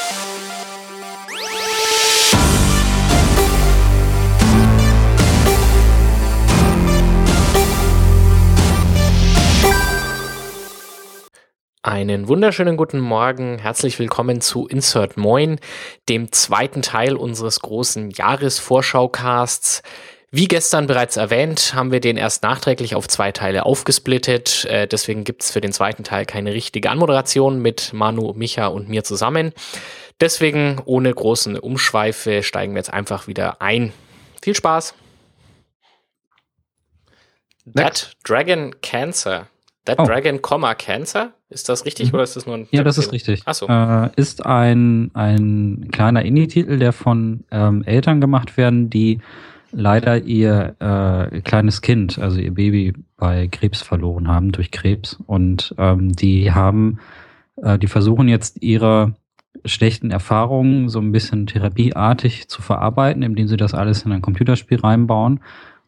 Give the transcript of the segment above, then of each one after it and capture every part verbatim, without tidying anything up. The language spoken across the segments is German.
Einen wunderschönen guten Morgen, herzlich willkommen zu Insert Moin, dem zweiten Teil unseres großen Jahresvorschaucasts. Wie gestern bereits erwähnt, haben wir den erst nachträglich auf zwei Teile aufgesplittet, äh, deswegen gibt es für den zweiten Teil keine richtige Anmoderation mit Manu, Micha und mir zusammen. Deswegen ohne großen Umschweife steigen wir jetzt einfach wieder ein. Viel Spaß! That Dragon Cancer. That Oh. Dragon, Cancer? Ist das richtig, mhm. oder ist das nur ein... Ja, das ist richtig. Ach so. Äh, ist ein, ein kleiner Indie-Titel, der von ähm, Eltern gemacht werden, die leider ihr äh, kleines Kind, also ihr Baby, bei Krebs verloren haben, durch Krebs. Und ähm, die haben, äh, die versuchen jetzt ihre schlechten Erfahrungen so ein bisschen therapieartig zu verarbeiten, indem sie das alles in ein Computerspiel reinbauen.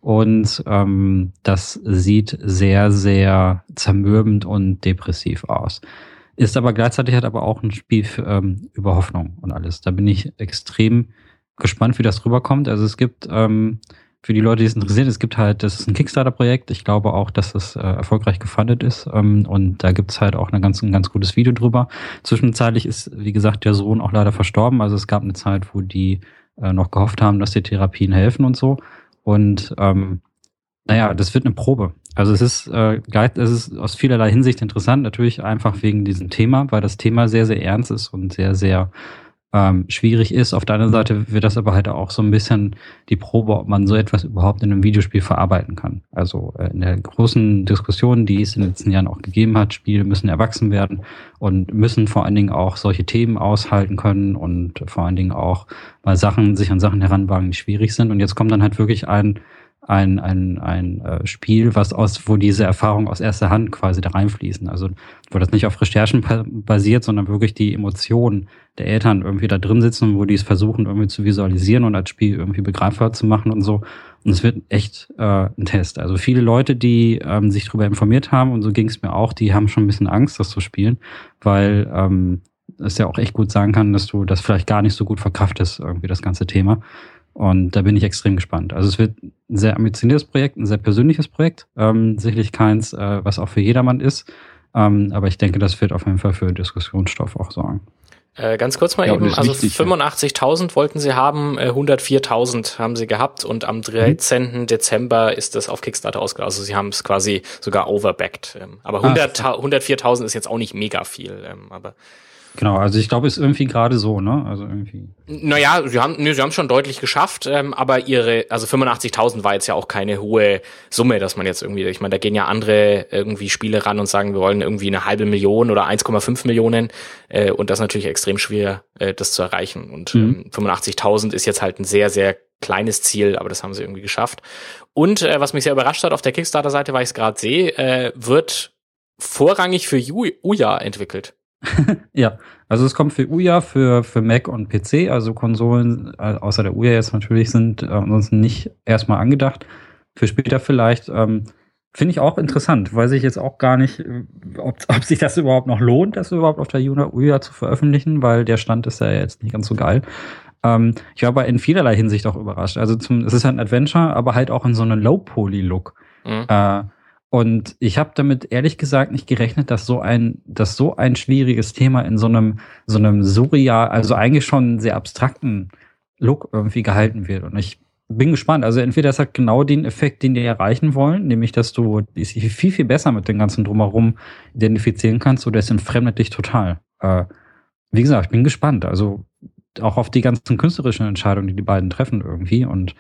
Und ähm, das sieht sehr, sehr zermürbend und depressiv aus. Ist aber gleichzeitig halt aber auch ein Spiel für, ähm, über Hoffnung und alles. Da bin ich extrem gespannt, wie das rüberkommt. Also es gibt, ähm, für die Leute, die es interessiert, es gibt halt, das ist ein Kickstarter-Projekt. Ich glaube auch, dass es äh, erfolgreich gefundet ist. Ähm, und da gibt's halt auch eine ganz, ein ganz gutes Video drüber. Zwischenzeitlich ist, wie gesagt, der Sohn auch leider verstorben. Also es gab eine Zeit, wo die äh, noch gehofft haben, dass die Therapien helfen und so. Und ähm, naja, das wird eine Probe. Also es ist, äh, es ist aus vielerlei Hinsicht interessant, natürlich einfach wegen diesem Thema, weil das Thema sehr, sehr ernst ist und sehr, sehr ähm, schwierig ist. Auf der anderen Seite wird das aber halt auch so ein bisschen die Probe, ob man so etwas überhaupt in einem Videospiel verarbeiten kann. Also äh, in der großen Diskussion, die es in den letzten Jahren auch gegeben hat, Spiele müssen erwachsen werden und müssen vor allen Dingen auch solche Themen aushalten können und vor allen Dingen auch mal Sachen, sich an Sachen heranwagen, die schwierig sind. Und jetzt kommt dann halt wirklich ein ein ein ein äh, Spiel, was aus, wo diese Erfahrungen aus erster Hand quasi da reinfließen. Also wo das nicht auf Recherchen pa- basiert, sondern wirklich die Emotionen der Eltern irgendwie da drin sitzen, wo die es versuchen irgendwie zu visualisieren und als Spiel irgendwie begreifbar zu machen und so. Und es wird echt äh, ein Test. Also viele Leute, die ähm, sich darüber informiert haben, und so ging es mir auch, die haben schon ein bisschen Angst, das zu spielen, weil ähm, es ja auch echt gut sagen kann, dass du das vielleicht gar nicht so gut verkraftest, irgendwie das ganze Thema. Und da bin ich extrem gespannt. Also es wird ein sehr ambitioniertes Projekt, ein sehr persönliches Projekt. Ähm, sicherlich keins, äh, was auch für jedermann ist. Ähm, aber ich denke, das wird auf jeden Fall für Diskussionsstoff auch sorgen. Äh, ganz kurz mal ja, eben, also wichtig, fünfundachtzigtausend wollten sie haben, äh, hundertviertausend haben sie gehabt und am dreizehnten Dezember ist das auf Kickstarter ausgelaufen. Also sie haben es quasi sogar overbacked. Ähm, aber hundert, Ah, hundertviertausend ist jetzt auch nicht mega viel. Ähm, aber Genau, also ich glaube, es ist irgendwie gerade so, ne? Also irgendwie. Naja, sie haben, nee, sie haben es schon deutlich geschafft, ähm, aber ihre, also fünfundachtzigtausend war jetzt ja auch keine hohe Summe, dass man jetzt irgendwie, ich meine, da gehen ja andere irgendwie Spiele ran und sagen, wir wollen irgendwie eine halbe Million oder eins Komma fünf Millionen äh, und das ist natürlich extrem schwer, äh, das zu erreichen und Mhm. ähm, fünfundachtzigtausend ist jetzt halt ein sehr, sehr kleines Ziel, aber das haben sie irgendwie geschafft. Und äh, was mich sehr überrascht hat auf der Kickstarter-Seite, weil ich es gerade sehe, äh, wird vorrangig für Ouya entwickelt. Ja, also es kommt für Ouya, für, für Mac und P C, also Konsolen, äh, außer der Ouya jetzt natürlich, sind äh, ansonsten nicht erstmal angedacht. Für später vielleicht. Ähm, Finde ich auch interessant, weiß ich jetzt auch gar nicht, äh, ob, ob sich das überhaupt noch lohnt, das überhaupt auf der Ouya zu veröffentlichen, weil der Stand ist ja jetzt nicht ganz so geil. Ähm, ich war aber in vielerlei Hinsicht auch überrascht. Also zum, es ist halt ein Adventure, aber halt auch in so einem Low-Poly-Look. Mhm. Äh, Und ich habe damit ehrlich gesagt nicht gerechnet, dass so ein, dass so ein schwieriges Thema in so einem, so einem surreal, also eigentlich schon sehr abstrakten Look irgendwie gehalten wird. Und ich bin gespannt. Also entweder das hat genau den Effekt, den die erreichen wollen, nämlich, dass du dich viel, viel besser mit dem ganzen Drumherum identifizieren kannst, oder es entfremdet dich total. Äh, wie gesagt, ich bin gespannt. Also auch auf die ganzen künstlerischen Entscheidungen, die die beiden treffen irgendwie. Und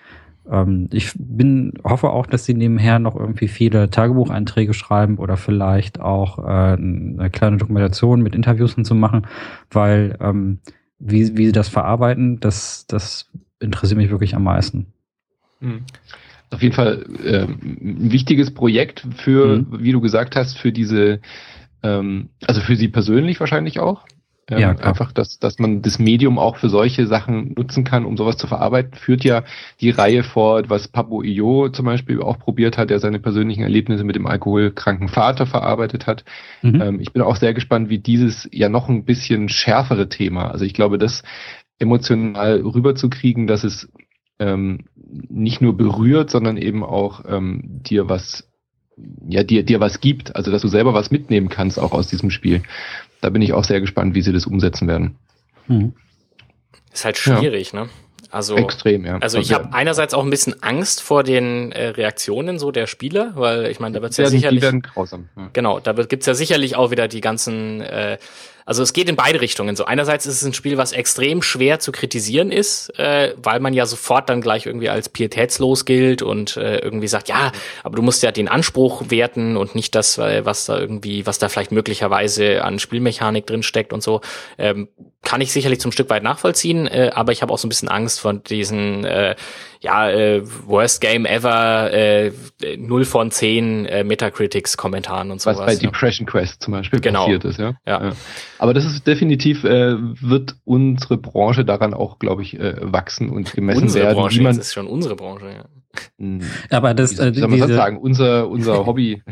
ich bin, hoffe auch, dass sie nebenher noch irgendwie viele Tagebucheinträge schreiben oder vielleicht auch äh, eine kleine Dokumentation mit Interviews und so machen, weil ähm, wie, wie sie das verarbeiten, das, das interessiert mich wirklich am meisten. Mhm. Auf jeden Fall äh, ein wichtiges Projekt für, mhm. wie du gesagt hast, für diese, ähm, also für sie persönlich wahrscheinlich auch. Ähm, Ja, einfach, dass, dass man das Medium auch für solche Sachen nutzen kann, um sowas zu verarbeiten. Führt ja die Reihe fort, was Pablo Illo zum Beispiel auch probiert hat, der seine persönlichen Erlebnisse mit dem alkoholkranken Vater verarbeitet hat. Mhm. Ähm, ich bin auch sehr gespannt, wie dieses ja noch ein bisschen schärfere Thema, also ich glaube, das emotional rüberzukriegen, dass es ähm, nicht nur berührt, sondern eben auch ähm, dir was, ja, dir, dir was gibt, also dass du selber was mitnehmen kannst auch aus diesem Spiel. Da bin ich auch sehr gespannt, wie sie das umsetzen werden. Mhm. Ist halt schwierig, ja. ne? Also, Extrem, ja. Also ich habe einerseits auch ein bisschen Angst vor den äh, Reaktionen so der Spieler, weil ich meine, da wird es ja sicherlich... Die werden grausam. Ja. Genau, da gibt's ja sicherlich auch wieder die ganzen... Äh, also es geht in beide Richtungen so. Einerseits ist es ein Spiel, was extrem schwer zu kritisieren ist, äh, weil man ja sofort dann gleich irgendwie als pietätslos gilt und äh, irgendwie sagt, ja, aber du musst ja den Anspruch werten und nicht das, was da irgendwie, was da vielleicht möglicherweise an Spielmechanik drin steckt und so. Ähm, kann ich sicherlich zum Stück weit nachvollziehen, äh, aber ich habe auch so ein bisschen Angst vor diesen äh, ja, äh, Worst Game Ever, äh, null von zehn äh, Metacritics-Kommentaren und sowas. Was bei ja. Depression Quest zum Beispiel genau. passiert ist, ja? ja. ja. Aber das ist definitiv, äh, wird unsere Branche daran auch, glaube ich, äh, wachsen und gemessen unsere werden. Branche, wie man, das ist schon unsere Branche, ja. Mh, Aber das, wie, wie soll man diese, das sagen? Unser, unser Hobby.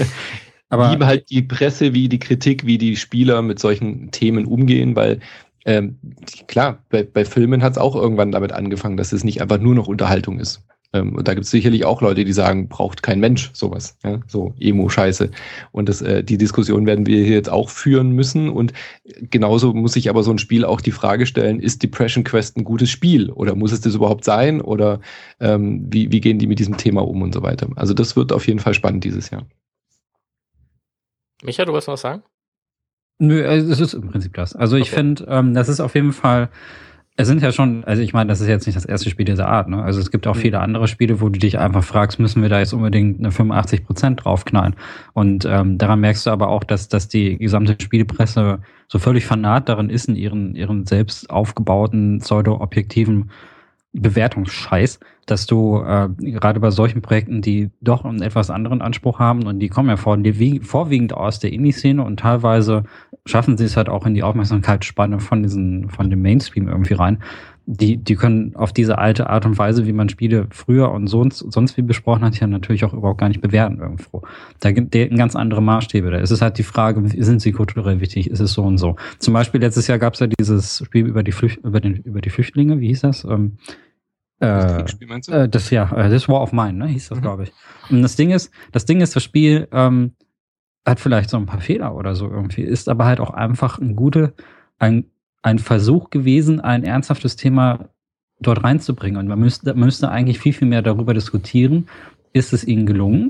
aber wie halt die Presse, wie die Kritik, wie die Spieler mit solchen Themen umgehen, weil ähm, klar, bei, bei Filmen hat es auch irgendwann damit angefangen, dass es nicht einfach nur noch Unterhaltung ist. Ähm, und da gibt es sicherlich auch Leute, die sagen, braucht kein Mensch sowas, ja, so Emo-Scheiße. Und das, äh, die Diskussion werden wir hier jetzt auch führen müssen. Und genauso muss sich aber so ein Spiel auch die Frage stellen, ist Depression Quest ein gutes Spiel? Oder muss es das überhaupt sein? Oder ähm, wie, wie gehen die mit diesem Thema um und so weiter? Also das wird auf jeden Fall spannend dieses Jahr. Micha, du wolltest noch was sagen? Nö, es ist im Prinzip das. Also ich okay. finde, ähm, das ist auf jeden Fall, es sind ja schon, also ich meine, das ist jetzt nicht das erste Spiel dieser Art, ne? Also es gibt auch mhm. viele andere Spiele, wo du dich einfach fragst, müssen wir da jetzt unbedingt eine fünfundachtzig Prozent draufknallen? Und ähm, daran merkst du aber auch, dass, dass die gesamte Spielepresse so völlig fanat darin ist, in ihren, ihren selbst aufgebauten, pseudo-objektiven Bewertungsscheiß, dass du äh, gerade bei solchen Projekten, die doch einen etwas anderen Anspruch haben und die kommen ja vor, die, vorwiegend aus der Indie-Szene und teilweise schaffen sie es halt auch in die Aufmerksamkeitsspanne von diesen, von dem Mainstream irgendwie rein. Die, die können auf diese alte Art und Weise, wie man Spiele früher und sonst, sonst wie besprochen hat, ja natürlich auch überhaupt gar nicht bewerten irgendwo. Da gibt es ganz andere Maßstäbe. Da ist es halt die Frage, sind sie kulturell wichtig? Ist es so und so? Zum Beispiel letztes Jahr gab es ja dieses Spiel über die Flücht, über den, über die Flüchtlinge, wie hieß das? Ähm, Das Kriegsspiel, meinst du? Äh, das, ja, äh, das War of Mine, ne, hieß das, mhm. glaube ich. Und das Ding ist, das Ding ist, das Spiel ähm, hat vielleicht so ein paar Fehler oder so irgendwie, ist aber halt auch einfach ein gute, ein, ein Versuch gewesen, ein ernsthaftes Thema dort reinzubringen. Und man müsste, man müsste eigentlich viel, viel mehr darüber diskutieren, ist es ihnen gelungen,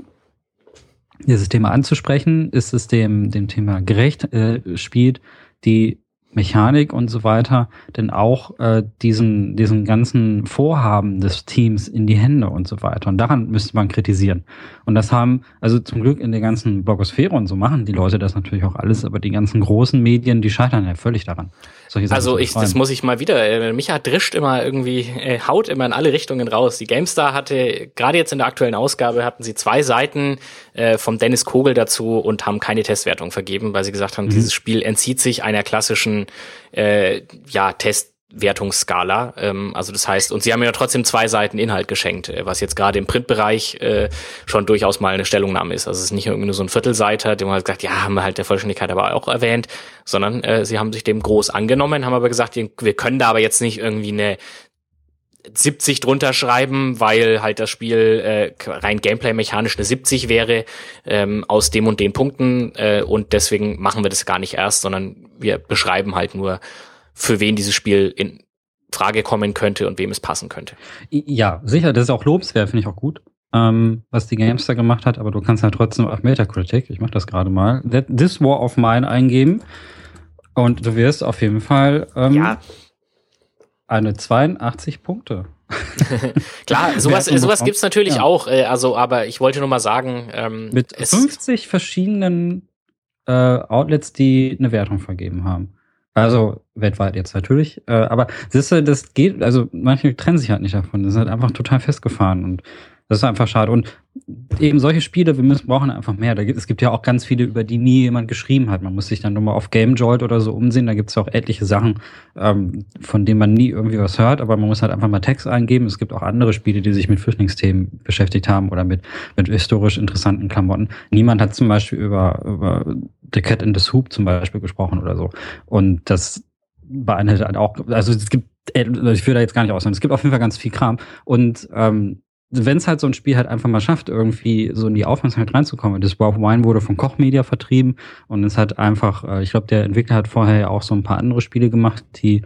dieses Thema anzusprechen, ist es dem, dem Thema gerecht, äh, spielt die Mechanik und so weiter, denn auch äh, diesen diesen ganzen Vorhaben des Teams in die Hände und so weiter. Und daran müsste man kritisieren. Und das haben, also zum Glück in der ganzen Blogosphäre und so machen die Leute das natürlich auch alles, aber die ganzen großen Medien, die scheitern ja völlig daran. Solche Sachen also ich, das muss ich mal wieder, äh, Micha drischt immer irgendwie, äh, haut immer in alle Richtungen raus. Die GameStar hatte, gerade jetzt in der aktuellen Ausgabe, hatten sie zwei Seiten äh, vom Dennis Kogel dazu und haben keine Testwertung vergeben, weil sie gesagt haben, mhm. dieses Spiel entzieht sich einer klassischen Äh, ja, Testwertungsskala. Ähm, also das heißt, und sie haben ja trotzdem zwei Seiten Inhalt geschenkt, äh, was jetzt gerade im Printbereich äh, schon durchaus mal eine Stellungnahme ist. Also es ist nicht irgendwie nur so ein Viertelseiter, dem man halt gesagt, ja, haben wir halt der Vollständigkeit aber auch erwähnt, sondern äh, sie haben sich dem groß angenommen, haben aber gesagt, wir können da aber jetzt nicht irgendwie eine siebzig drunter schreiben, weil halt das Spiel äh, rein gameplay-mechanisch eine siebzig wäre, ähm, aus dem und den Punkten, äh, und deswegen machen wir das gar nicht erst, sondern wir beschreiben halt nur, für wen dieses Spiel in Frage kommen könnte und wem es passen könnte. Ja, sicher, das ist auch lobenswert, finde ich auch gut, ähm, was die GameStar gemacht hat, aber du kannst halt trotzdem auf Metacritic, ich mach das gerade mal, This War of Mine eingeben und du wirst auf jeden Fall ähm, ja. eine zweiundachtzig Punkte. Klar, sowas, sowas gibt's natürlich ja. auch, äh, also, aber ich wollte nur mal sagen, ähm, mit es fünfzig verschiedenen äh, Outlets, die eine Wertung vergeben haben. Also weltweit jetzt natürlich, äh, aber siehst du, das geht, also manche trennen sich halt nicht davon, das ist halt einfach total festgefahren und das ist einfach schade. Und eben solche Spiele, wir müssen brauchen einfach mehr. Da gibt, es gibt ja auch ganz viele, über die nie jemand geschrieben hat. Man muss sich dann nur mal auf GameJolt oder so umsehen. Da gibt es auch etliche Sachen, ähm, von denen man nie irgendwie was hört, aber man muss halt einfach mal Text eingeben. Es gibt auch andere Spiele, die sich mit Flüchtlingsthemen beschäftigt haben oder mit, mit historisch interessanten Klamotten. Niemand hat zum Beispiel über, über The Cat in the Soup zum Beispiel gesprochen oder so. Und das beinhaltet halt auch, also es gibt, ich will da jetzt gar nicht ausnehmen, es gibt auf jeden Fall ganz viel Kram. Und ähm, wenn es halt so ein Spiel halt einfach mal schafft, irgendwie so in die Aufmerksamkeit reinzukommen. Das War of Wine wurde von Koch Media vertrieben und es hat einfach, äh, ich glaube, der Entwickler hat vorher ja auch so ein paar andere Spiele gemacht, die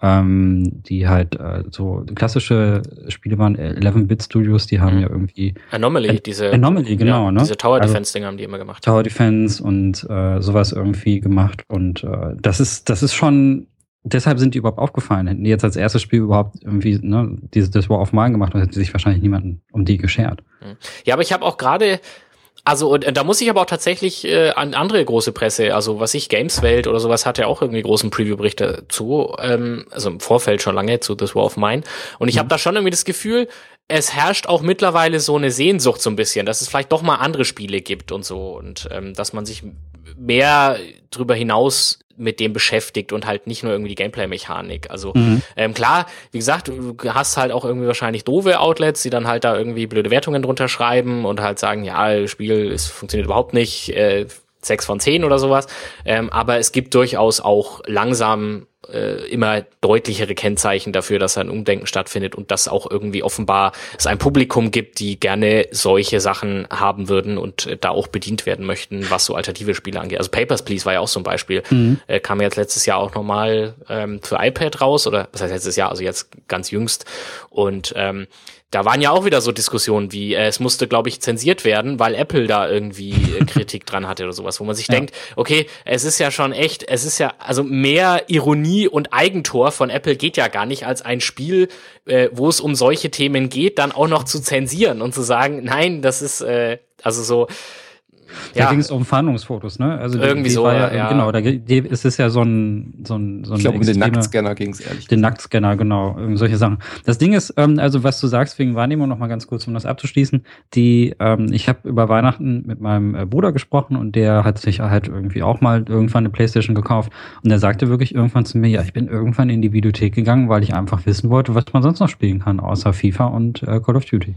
ähm, die halt äh, so klassische Spiele waren. eleven-Bit Studios, die haben mhm. ja irgendwie Anomaly, An- diese Anomaly, genau, ja, ne? diese Tower Defense also, Dinger haben die immer gemacht. Tower Defense und äh, sowas irgendwie gemacht und äh, das ist das ist schon. Deshalb sind die überhaupt aufgefallen. Hätten die jetzt als erstes Spiel überhaupt irgendwie ne, dieses das War of Mine gemacht, dann hätte sich wahrscheinlich niemanden um die geschert. Ja, aber ich habe auch gerade, also und da muss ich aber auch tatsächlich äh, an andere große Presse, also was ich, Gameswelt oder sowas, hat ja auch irgendwie großen Preview-Bericht dazu, ähm, also im Vorfeld schon lange zu Das War of Mine. Und ich mhm. habe da schon irgendwie das Gefühl, es herrscht auch mittlerweile so eine Sehnsucht so ein bisschen, dass es vielleicht doch mal andere Spiele gibt und so und ähm, dass man sich mehr drüber hinaus mit dem beschäftigt und halt nicht nur irgendwie die Gameplay-Mechanik. Also mhm. ähm, klar, wie gesagt, du hast halt auch irgendwie wahrscheinlich doofe Outlets, die dann halt da irgendwie blöde Wertungen drunter schreiben und halt sagen, ja, das Spiel es funktioniert überhaupt nicht, äh, sechs von zehn oder sowas. Ähm, aber es gibt durchaus auch langsam äh, immer deutlichere Kennzeichen dafür, dass ein Umdenken stattfindet und dass auch irgendwie offenbar es ein Publikum gibt, die gerne solche Sachen haben würden und äh, da auch bedient werden möchten, was so alternative Spiele angeht. Also Papers, Please war ja auch so ein Beispiel. Mhm. Äh, kam jetzt letztes Jahr auch nochmal ähm, für iPad raus oder was heißt letztes Jahr, also jetzt ganz jüngst. Und ähm, da waren ja auch wieder so Diskussionen wie, äh, es musste, glaube ich, zensiert werden, weil Apple da irgendwie äh, Kritik dran hatte oder sowas, wo man sich ja. denkt, okay, es ist ja schon echt, es ist ja, also mehr Ironie und Eigentor von Apple geht ja gar nicht, als ein Spiel, äh, wo es um solche Themen geht, dann auch noch zu zensieren und zu sagen, nein, das ist, äh, also so, Da ja. ging es um Fahndungsfotos, ne? Also die, irgendwie die so, war ja, ja. Genau, da die, es ist ja so ein, so ein, so ein Ich glaube, um den Nacktscanner ging es ehrlich. Den Nacktscanner, genau, solche Sachen. Das Ding ist, ähm, also was du sagst wegen Wahrnehmung, noch mal ganz kurz, um das abzuschließen, die, ähm, ich habe über Weihnachten mit meinem äh, Bruder gesprochen und der hat sich halt irgendwie auch mal irgendwann eine PlayStation gekauft und der sagte wirklich irgendwann zu mir, ja, ich bin irgendwann in die Videothek gegangen, weil ich einfach wissen wollte, was man sonst noch spielen kann, außer FIFA und äh, Call of Duty.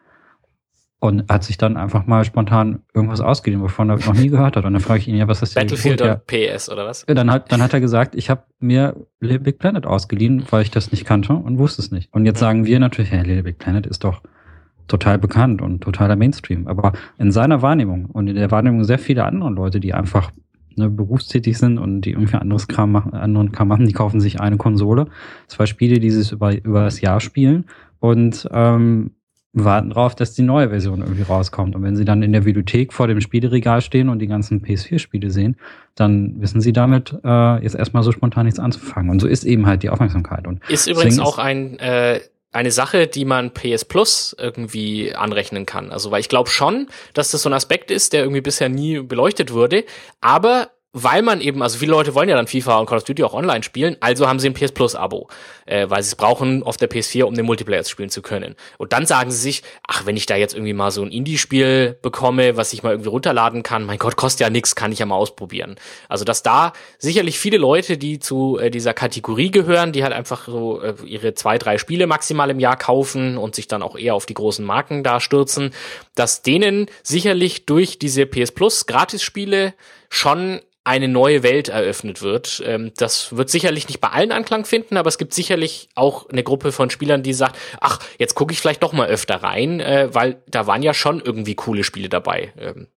Und hat sich dann einfach mal spontan irgendwas ausgeliehen, wovon er noch nie gehört hat. Und dann frage ich ihn, ja, was ist das? Battlefield oder P S oder was? Dann hat, dann hat er gesagt, ich habe mir Little Big Planet ausgeliehen, weil ich das nicht kannte und wusste es nicht. Und jetzt mhm. sagen wir natürlich, ja, Little Big Planet ist doch total bekannt und totaler Mainstream. Aber in seiner Wahrnehmung und in der Wahrnehmung sehr vieler anderen Leute, die einfach ne, berufstätig sind und die irgendwie anderes Kram machen, anderen Kram machen, die kaufen sich eine Konsole, zwei Spiele, die sie über, über das Jahr spielen und ähm, warten drauf, dass die neue Version irgendwie rauskommt. Und wenn sie dann in der Videothek vor dem Spieleregal stehen und die ganzen P S vier Spiele sehen, dann wissen sie damit äh, jetzt erstmal so spontan nichts anzufangen. Und so ist eben halt die Aufmerksamkeit. Und ist übrigens auch ein äh, eine Sache, die man P S Plus irgendwie anrechnen kann. Also weil ich glaube schon, dass das so ein Aspekt ist, der irgendwie bisher nie beleuchtet wurde. Aber weil man eben, also viele Leute wollen ja dann FIFA und Call of Duty auch online spielen, also haben sie ein P S Plus Abo, äh, weil sie es brauchen auf der P S vier, um den Multiplayer spielen zu können. Und dann sagen sie sich, ach, wenn ich da jetzt irgendwie mal so ein Indie-Spiel bekomme, was ich mal irgendwie runterladen kann, mein Gott, kostet ja nichts, kann ich ja mal ausprobieren. Also dass da sicherlich viele Leute, die zu äh, dieser Kategorie gehören, die halt einfach so äh, ihre zwei, drei Spiele maximal im Jahr kaufen und sich dann auch eher auf die großen Marken da stürzen, dass denen sicherlich durch diese P S Plus Gratisspiele schon eine neue Welt eröffnet wird. Das wird sicherlich nicht bei allen Anklang finden, aber es gibt sicherlich auch eine Gruppe von Spielern, die sagt, ach, jetzt gucke ich vielleicht doch mal öfter rein, weil da waren ja schon irgendwie coole Spiele dabei.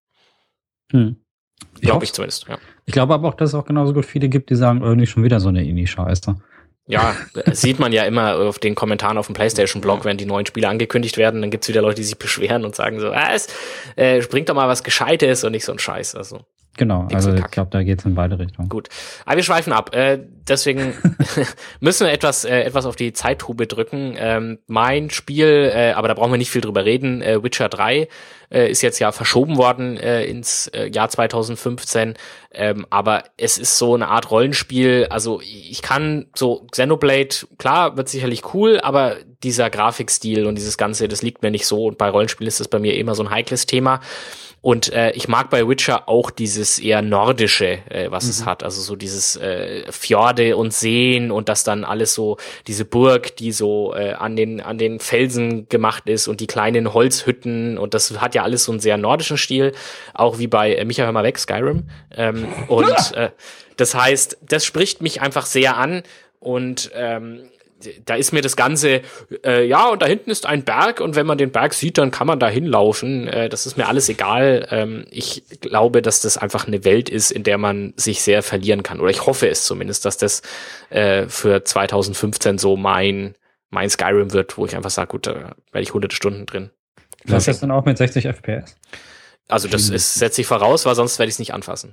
Hm. Glaube ich zumindest, ja. Ich glaube aber auch, dass es auch genauso gut viele gibt, die sagen, irgendwie schon wieder so eine Indie-Scheiße. Ja, das sieht man ja immer auf den Kommentaren auf dem PlayStation-Blog, wenn die neuen Spiele angekündigt werden, dann gibt's wieder Leute, die sich beschweren und sagen so, ah, es äh, bringt doch mal was Gescheites und nicht so ein Scheiß. Also genau, also ich glaube, da geht's in beide Richtungen. Gut, aber wir schweifen ab. Äh, deswegen müssen wir etwas äh, etwas auf die Zeittube drücken. Ähm, mein Spiel, äh, aber da brauchen wir nicht viel drüber reden, äh, Witcher drei äh, ist jetzt ja verschoben worden äh, ins äh, Jahr zwanzig fünfzehn. Ähm, aber es ist so eine Art Rollenspiel. Also ich kann so Xenoblade, klar, wird sicherlich cool, aber dieser Grafikstil und dieses Ganze, das liegt mir nicht so. Und bei Rollenspielen ist das bei mir immer so ein heikles Thema. Und äh, ich mag bei Witcher auch dieses eher nordische, äh, was mhm. es hat. Also so dieses äh, Fjorde und Seen und das dann alles so, diese Burg, die so äh, an den an den Felsen gemacht ist und die kleinen Holzhütten. Und das hat ja alles so einen sehr nordischen Stil. Auch wie bei äh, Micha, hör mal weg, Skyrim. Ähm, und äh, das heißt, das spricht mich einfach sehr an. Und ähm, da ist mir das Ganze, äh, ja, und da hinten ist ein Berg und wenn man den Berg sieht, dann kann man da hinlaufen. Äh, das ist mir alles egal. Ähm, ich glaube, dass das einfach eine Welt ist, in der man sich sehr verlieren kann. Oder ich hoffe es zumindest, dass das äh, für zwanzig fünfzehn so mein mein Skyrim wird, wo ich einfach sage, gut, da werde ich hunderte Stunden drin. Was ist das dann auch mit sechzig F P S? Also das ist, setze ich voraus, weil sonst werde ich es nicht anfassen.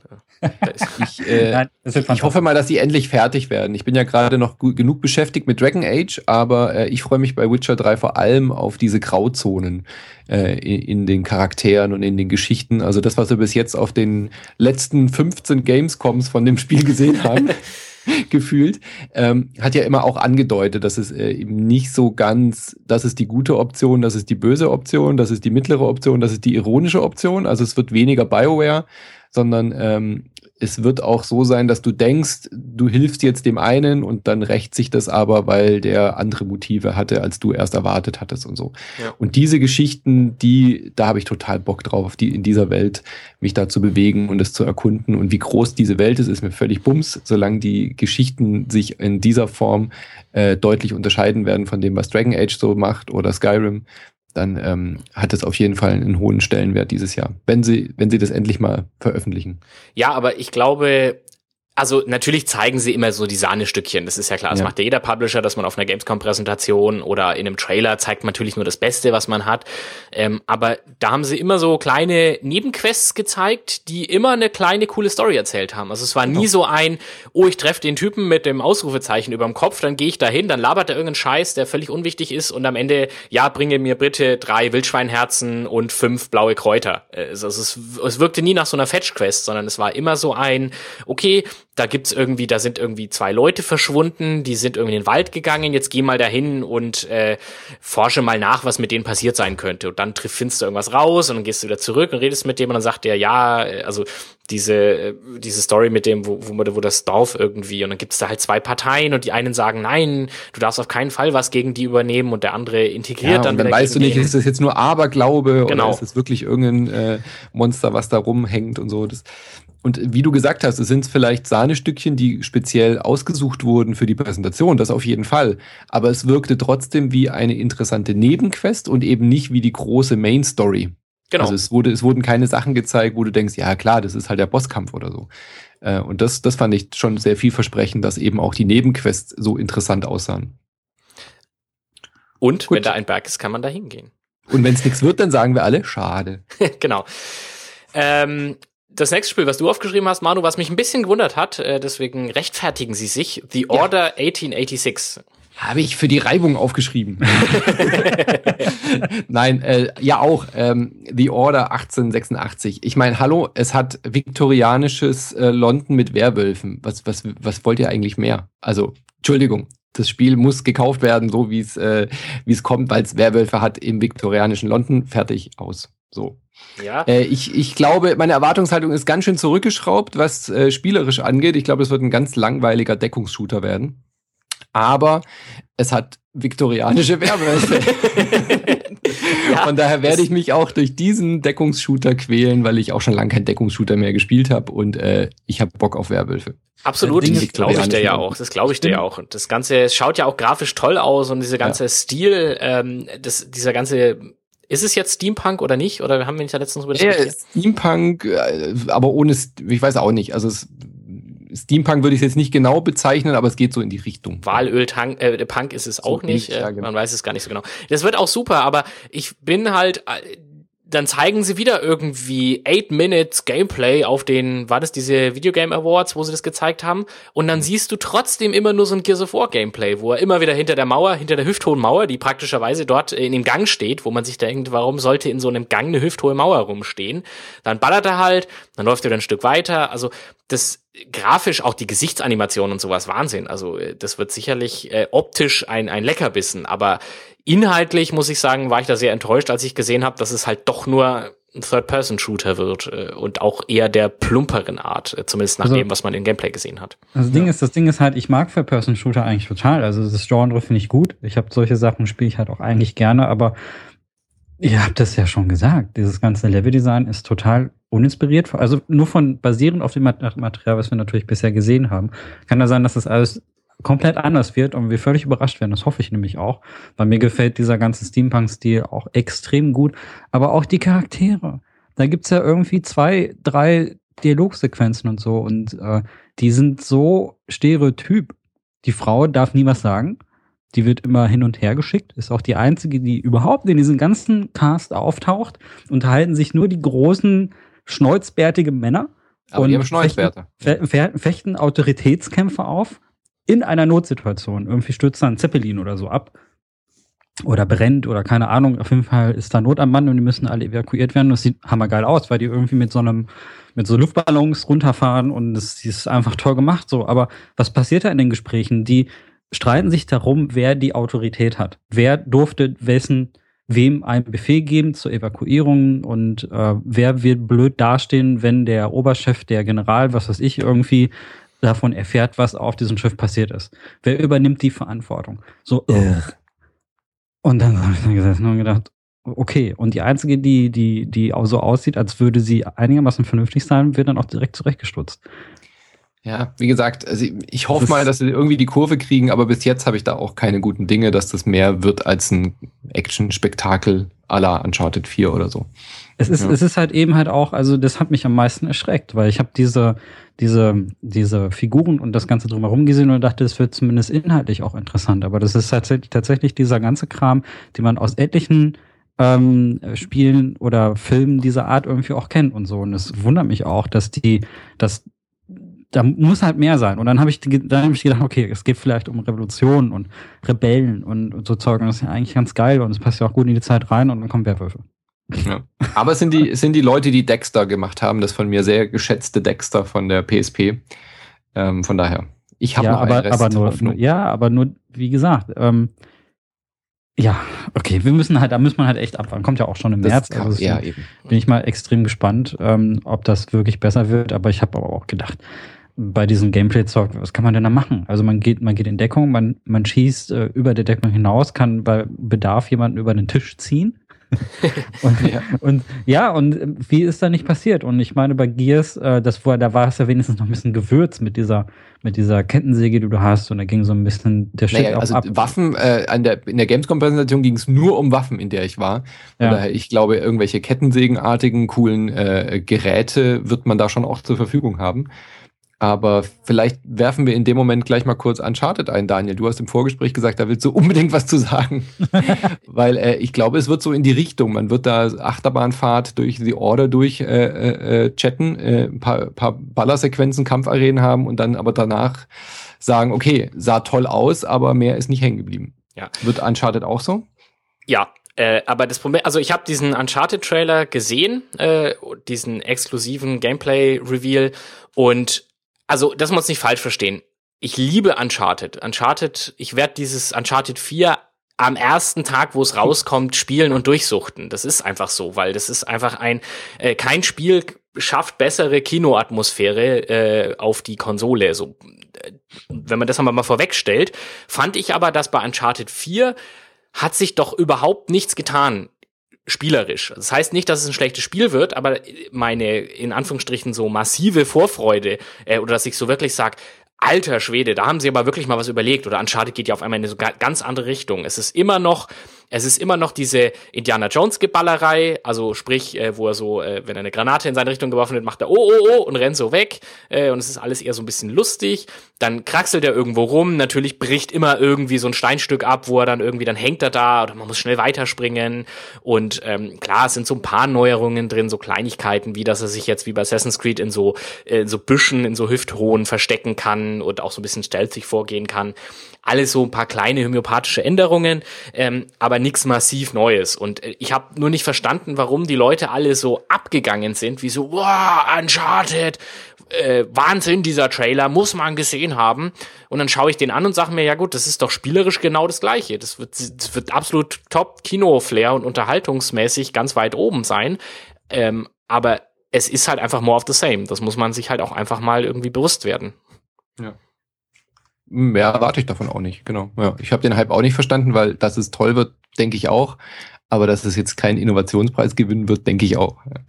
ich, äh, Nein, ich hoffe mal, dass die endlich fertig werden. Ich bin ja gerade noch gu- genug beschäftigt mit Dragon Age, aber äh, ich freue mich bei Witcher drei vor allem auf diese Grauzonen äh, in, in den Charakteren und in den Geschichten. Also das, was wir bis jetzt auf den letzten fünfzehn Gamescoms von dem Spiel gesehen haben, gefühlt, ähm, hat ja immer auch angedeutet, dass es äh, eben nicht so ganz, das ist die gute Option, das ist die böse Option, das ist die mittlere Option, das ist die ironische Option. Also es wird weniger BioWare, sondern ähm, es wird auch so sein, dass du denkst, du hilfst jetzt dem einen und dann rächt sich das aber, weil der andere Motive hatte, als du erst erwartet hattest und so. Ja. Und diese Geschichten, die, da habe ich total Bock drauf, die in dieser Welt mich da zu bewegen und es zu erkunden. Und wie groß diese Welt ist, ist mir völlig bums, solange die Geschichten sich in dieser Form äh, deutlich unterscheiden werden von dem, was Dragon Age so macht oder Skyrim. Dann ähm, hat es auf jeden Fall einen hohen Stellenwert dieses Jahr, wenn sie, wenn sie das endlich mal veröffentlichen. Ja, aber ich glaube, also natürlich zeigen sie immer so die Sahnestückchen, das ist ja klar, das ja. macht ja jeder Publisher, dass man auf einer Gamescom-Präsentation oder in einem Trailer zeigt natürlich nur das Beste, was man hat, ähm, aber da haben sie immer so kleine Nebenquests gezeigt, die immer eine kleine, coole Story erzählt haben. Also es war nie so ein, oh, ich treffe den Typen mit dem Ausrufezeichen überm Kopf, dann gehe ich da hin, dann labert er irgendeinen Scheiß, der völlig unwichtig ist und am Ende, ja, bringe mir bitte drei Wildschweinherzen und fünf blaue Kräuter. Also es, es wirkte nie nach so einer Fetch-Quest, sondern es war immer so ein, okay, da gibt's irgendwie, da sind irgendwie zwei Leute verschwunden, die sind irgendwie in den Wald gegangen, jetzt geh mal dahin und äh, forsche mal nach, was mit denen passiert sein könnte. Und dann triff, findest du irgendwas raus und dann gehst du wieder zurück und redest mit dem und dann sagt der, ja, also diese diese Story mit dem, wo, wo, wo das Dorf irgendwie, und dann gibt's da halt zwei Parteien und die einen sagen, nein, du darfst auf keinen Fall was gegen die übernehmen und der andere integriert ja, dann. Und dann weißt du nicht, ist das jetzt nur Aberglaube genau. oder ist das wirklich irgendein äh, Monster, was da rumhängt und so. Das Und wie du gesagt hast, es sind vielleicht Sahnestückchen, die speziell ausgesucht wurden für die Präsentation, das auf jeden Fall. Aber es wirkte trotzdem wie eine interessante Nebenquest und eben nicht wie die große Main-Story. Genau. Also es wurde, es wurden keine Sachen gezeigt, wo du denkst, ja klar, das ist halt der Bosskampf oder so. Und das, das fand ich schon sehr vielversprechend, dass eben auch die Nebenquests so interessant aussahen. Und Gut. wenn da ein Berg ist, kann man da hingehen. Und wenn es nichts wird, dann sagen wir alle, schade. Genau. Ähm, Das nächste Spiel, was du aufgeschrieben hast, Manu, was mich ein bisschen gewundert hat, äh, deswegen rechtfertigen sie sich, The Order ja. achtzehnhundertsechsundachtzig. Habe ich für die Reibung aufgeschrieben. Nein, äh, ja auch, ähm, The Order achtzehnhundertsechsundachtzig. Ich meine, hallo, es hat viktorianisches äh, London mit Werwölfen. Was, was, was wollt ihr eigentlich mehr? Also, Entschuldigung. Das Spiel muss gekauft werden, so wie es äh, wie es kommt, weil es Werwölfe hat im viktorianischen London. Fertig, aus. So. Ja. Äh, ich, ich glaube, meine Erwartungshaltung ist ganz schön zurückgeschraubt, was äh, spielerisch angeht. Ich glaube, es wird ein ganz langweiliger Deckungsshooter werden. Aber es hat viktorianische Werwölfe. ja, Von daher werde ich mich auch durch diesen Deckungsshooter quälen, weil ich auch schon lange keinen Deckungsshooter mehr gespielt habe und äh, ich habe Bock auf Werwölfe. Absolut, das glaube ich dir ja auch. Das glaube ich dir ja auch. Und das Ganze, es schaut ja auch grafisch toll aus und dieser ganze ja. Stil, ähm, das, dieser ganze, ist es jetzt Steampunk oder nicht? Oder haben wir nicht da letztens über das ja, Steampunk, aber ohne, ich weiß auch nicht. Also es, Steampunk würde ich es jetzt nicht genau bezeichnen, aber es geht so in die Richtung. Walöl-Punk äh, Punk ist es auch so nicht. nicht ja, genau. Man weiß es gar nicht so genau. Das wird auch super, aber ich bin halt, dann zeigen sie wieder irgendwie eight minutes Gameplay auf den, war das diese Video Game Awards, wo sie das gezeigt haben? Und dann siehst du trotzdem immer nur so ein Gears of War Gameplay, wo er immer wieder hinter der Mauer, hinter der hüfthohen Mauer, die praktischerweise dort in dem Gang steht, wo man sich denkt, warum sollte in so einem Gang eine hüfthohe Mauer rumstehen? Dann ballert er halt, dann läuft er wieder ein Stück weiter. Also das grafisch auch die Gesichtsanimation und sowas Wahnsinn. Also das wird sicherlich äh, optisch ein, ein Leckerbissen, aber inhaltlich, muss ich sagen, war ich da sehr enttäuscht, als ich gesehen habe, dass es halt doch nur ein Third-Person-Shooter wird äh, und auch eher der plumperen Art, äh, zumindest nach also, dem, was man im Gameplay gesehen hat. Also das Ding ja. ist, das Ding ist halt, ich mag Third-Person-Shooter eigentlich total. Also das Genre finde ich gut. Ich habe solche Sachen, spiele ich halt auch eigentlich gerne, aber ihr habt das ja schon gesagt. Dieses ganze Leveldesign ist total uninspiriert. Also nur von basierend auf dem Material, was wir natürlich bisher gesehen haben, kann da sein, dass das alles komplett anders wird und wir völlig überrascht werden. Das hoffe ich nämlich auch, weil mir gefällt dieser ganze Steampunk-Stil auch extrem gut. Aber auch die Charaktere. Da gibt's ja irgendwie zwei, drei Dialogsequenzen und so und äh, die sind so stereotyp. Die Frau darf nie was sagen. Die wird immer hin und her geschickt. Ist auch die einzige, die überhaupt in diesem ganzen Cast auftaucht. Unterhalten sich nur die großen, schnäuzbärtigen Männer. Aber die haben Schnäuzbärte. Fechten, fe- fechten Autoritätskämpfe auf. In einer Notsituation. Irgendwie stürzt da ein Zeppelin oder so ab. Oder brennt oder keine Ahnung. Auf jeden Fall ist da Not am Mann und die müssen alle evakuiert werden. Das sieht hammergeil aus, weil die irgendwie mit so einem, mit so Luftballons runterfahren und das ist einfach toll gemacht so. Aber was passiert da in den Gesprächen? Die streiten sich darum, wer die Autorität hat. Wer durfte wessen, wem einen Befehl geben zur Evakuierung und äh, wer wird blöd dastehen, wenn der Oberchef, der General, was weiß ich, irgendwie davon erfährt, was auf diesem Schiff passiert ist. Wer übernimmt die Verantwortung? So, äh. Und dann habe ich dann gesessen und gedacht, okay. Und die einzige, die, die, die auch so aussieht, als würde sie einigermaßen vernünftig sein, wird dann auch direkt zurechtgestutzt. Ja, wie gesagt, also ich hoffe mal, dass sie irgendwie die Kurve kriegen, aber bis jetzt habe ich da auch keine guten Dinge, dass das mehr wird als ein Action-Spektakel à la Uncharted vier oder so. Es ist, ja. es ist halt eben halt auch, also das hat mich am meisten erschreckt, weil ich habe diese, diese, diese Figuren und das Ganze drumherum gesehen und dachte, es wird zumindest inhaltlich auch interessant. Aber das ist tatsächlich, tatsächlich dieser ganze Kram, den man aus etlichen ähm, Spielen oder Filmen dieser Art irgendwie auch kennt und so. Und es wundert mich auch, dass die, dass da muss halt mehr sein. Und dann habe ich, dann hab ich gedacht, okay, es geht vielleicht um Revolution und Rebellen und, und so Zeug. Und das ist ja eigentlich ganz geil und es passt ja auch gut in die Zeit rein und dann kommen Werwölfe. Ja. Aber es sind die, es sind die Leute, die Dexter gemacht haben, das von mir sehr geschätzte Dexter von der P S P. Ähm, von daher, ich habe ja, noch aber, einen Rest aber nur, Hoffnung. Ja, aber nur, wie gesagt, ähm, ja, okay, wir müssen halt, da muss man halt echt abwarten. Kommt ja auch schon im das März. Kann, also ja, eben. Bin ich mal extrem gespannt, ähm, ob das wirklich besser wird. Aber ich habe aber auch gedacht, bei diesem Gameplay-Zeug, was kann man denn da machen? Also man geht, man geht in Deckung, man, man schießt äh, über der Deckung hinaus, kann bei Bedarf jemanden über den Tisch ziehen. und, ja. und ja, und wie ist da nicht passiert? Und ich meine, bei Gears, äh, das war, da war es ja wenigstens noch ein bisschen Gewürz mit dieser, mit dieser Kettensäge, die du hast, und da ging so ein bisschen der Shit naja, auch also ab. Waffen, äh, an der, in der Gamescom-Präsentation ging es nur um Waffen, in der ich war. Ja. Oder ich glaube, irgendwelche kettensägenartigen, coolen äh, Geräte wird man da schon auch zur Verfügung haben. Aber vielleicht werfen wir in dem Moment gleich mal kurz Uncharted ein, Daniel. Du hast im Vorgespräch gesagt, da willst du unbedingt was zu sagen. Weil äh, ich glaube, es wird so in die Richtung. Man wird da Achterbahnfahrt durch The Order durch äh, äh, chatten, äh, ein paar, paar Ballersequenzen, Kampfarenen haben und dann aber danach sagen, okay, sah toll aus, aber mehr ist nicht hängen geblieben. Ja. Wird Uncharted auch so? Ja. Äh, aber das Problem, also ich habe diesen Uncharted-Trailer gesehen, äh, diesen exklusiven Gameplay-Reveal und also, das muss man uns nicht falsch verstehen. Ich liebe Uncharted. Uncharted, ich werde dieses Uncharted vier am ersten Tag, wo es rauskommt, spielen und durchsuchten. Das ist einfach so, weil das ist einfach ein, äh, kein Spiel schafft bessere Kinoatmosphäre äh, auf die Konsole. So, äh, wenn man das einmal mal vorwegstellt, fand ich aber, dass bei Uncharted vier hat sich doch überhaupt nichts getan. Spielerisch. Das heißt nicht, dass es ein schlechtes Spiel wird, aber meine, in Anführungsstrichen, so massive Vorfreude, äh, oder dass ich so wirklich sage, alter Schwede, da haben sie aber wirklich mal was überlegt, oder Uncharted geht ja auf einmal in eine so ganz andere Richtung. Es ist immer noch, es ist immer noch diese Indiana Jones Geballerei, also sprich, äh, wo er so, äh, wenn er eine Granate in seine Richtung geworfen wird, macht er oh, oh, oh und rennt so weg, äh, und es ist alles eher so ein bisschen lustig. Dann kraxelt er irgendwo rum, natürlich bricht immer irgendwie so ein Steinstück ab, wo er dann irgendwie, dann hängt er da, oder man muss schnell weiterspringen. Und ähm, klar, es sind so ein paar Neuerungen drin, so Kleinigkeiten, wie dass er sich jetzt wie bei Assassin's Creed in so, äh, in so Büschen, in so Hüfthohen verstecken kann und auch so ein bisschen stealthig vorgehen kann. Alles so ein paar kleine homöopathische Änderungen, ähm, aber nichts massiv Neues. Und äh, ich habe nur nicht verstanden, warum die Leute alle so abgegangen sind, wie so, wow, Uncharted, äh, Wahnsinn, dieser Trailer, muss man gesehen haben. Und dann schaue ich den an und sage mir, ja gut, das ist doch spielerisch genau das Gleiche. Das wird, das wird absolut top Kino-Flair und unterhaltungsmäßig ganz weit oben sein. Ähm, aber es ist halt einfach more of the same. Das muss man sich halt auch einfach mal irgendwie bewusst werden. Ja. Mehr erwarte ich davon auch nicht, genau. Ja, ich habe den Hype auch nicht verstanden, weil dass es toll wird, denke ich auch. Aber dass es jetzt keinen Innovationspreis gewinnen wird, denke ich auch. Ja.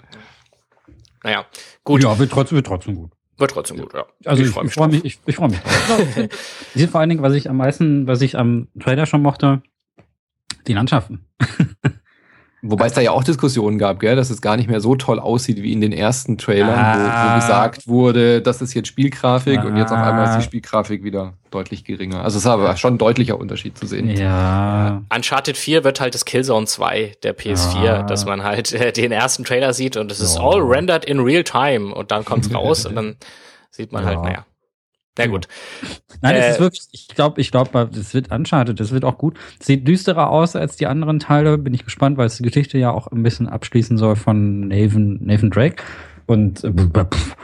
Naja, gut. Ja, wird trotzdem, wird trotzdem gut. Wird trotzdem gut, ja. Also ich, ich freue mich, freu mich, ich, ich freue mich. Die sind vor allen Dingen, was ich am meisten, was ich am Trailer schon mochte, die Landschaften. Wobei es da ja auch Diskussionen gab, gell, dass es gar nicht mehr so toll aussieht wie in den ersten Trailern, ah. wo, wo gesagt wurde, das ist jetzt Spielgrafik ah. und jetzt auf einmal ist die Spielgrafik wieder deutlich geringer. Also es war schon ein deutlicher Unterschied zu sehen. Ja. Uncharted vier wird halt das Killzone zwei der P S vier, ja. dass man halt äh, den ersten Trailer sieht und es ist ja. all rendered in real time und dann kommt's raus und dann sieht man ja. halt, naja. Na gut. Nein, es äh, ist wirklich, ich glaube, ich glaube, das wird Uncharted, das wird auch gut. Sieht düsterer aus als die anderen Teile, bin ich gespannt, weil es die Geschichte ja auch ein bisschen abschließen soll von Nathan, Nathan Drake. Und äh, pff,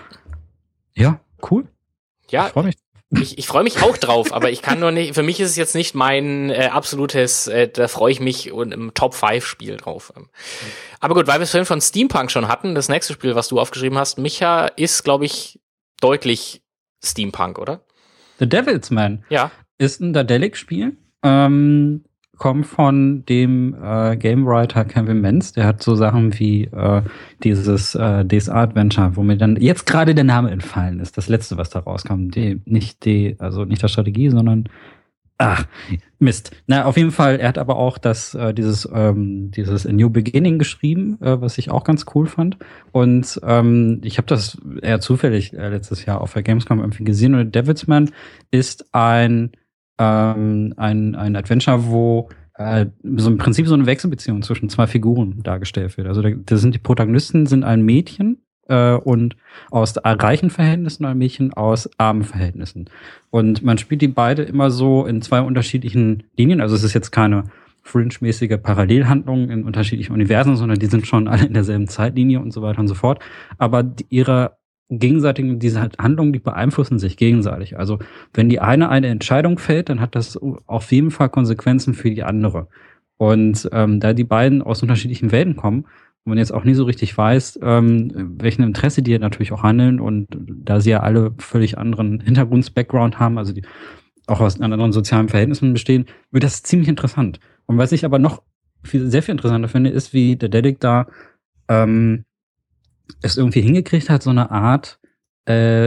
ja, cool. Ja, ich freue mich. Ich, ich freue mich auch drauf, aber ich kann nur nicht, für mich ist es jetzt nicht mein äh, absolutes, äh, da freue ich mich und im Top fünf Spiel drauf. Aber gut, weil wir es vorhin von Steampunk schon hatten, das nächste Spiel, was du aufgeschrieben hast, Micha, ist, glaube ich, deutlich Steampunk, oder? The Devil's Man. Ja. Ist ein Daedalic-Spiel. Ähm, kommt von dem äh, Gamewriter Kevin Menz. Der hat so Sachen wie äh, dieses äh, D S A-Adventure, wo mir dann jetzt gerade der Name entfallen ist. Das letzte, was da rauskam. Die, nicht die, also nicht das Strategie, sondern ach, Mist. Na, auf jeden Fall, er hat aber auch das, äh, dieses, ähm, dieses A New Beginning geschrieben, äh, was ich auch ganz cool fand. Und ähm, ich habe das eher zufällig äh, letztes Jahr auf der Gamescom irgendwie gesehen. Und Devil's Man ist ein, ähm, ein, ein Adventure, wo äh, so im Prinzip so eine Wechselbeziehung zwischen zwei Figuren dargestellt wird. Also da, das sind die Protagonisten sind ein Mädchen, und aus reichen Verhältnissen und ein Mädchen aus armen Verhältnissen. Und man spielt die beide immer so in zwei unterschiedlichen Linien. Also es ist jetzt keine Fringe-mäßige Parallelhandlung in unterschiedlichen Universen, sondern die sind schon alle in derselben Zeitlinie und so weiter und so fort. Aber die, ihre gegenseitigen, diese Handlungen, die beeinflussen sich gegenseitig. Also wenn die eine eine Entscheidung fällt, dann hat das auf jeden Fall Konsequenzen für die andere. Und ähm, da die beiden aus unterschiedlichen Welten kommen, und man jetzt auch nie so richtig weiß, ähm, welchen Interesse die natürlich auch handeln und da sie ja alle völlig anderen Hintergrunds-Background haben, also die auch aus anderen sozialen Verhältnissen bestehen, wird das ziemlich interessant. Und was ich aber noch viel, sehr viel interessanter finde, ist, wie der Daedalic da ähm, es irgendwie hingekriegt hat, so eine Art äh,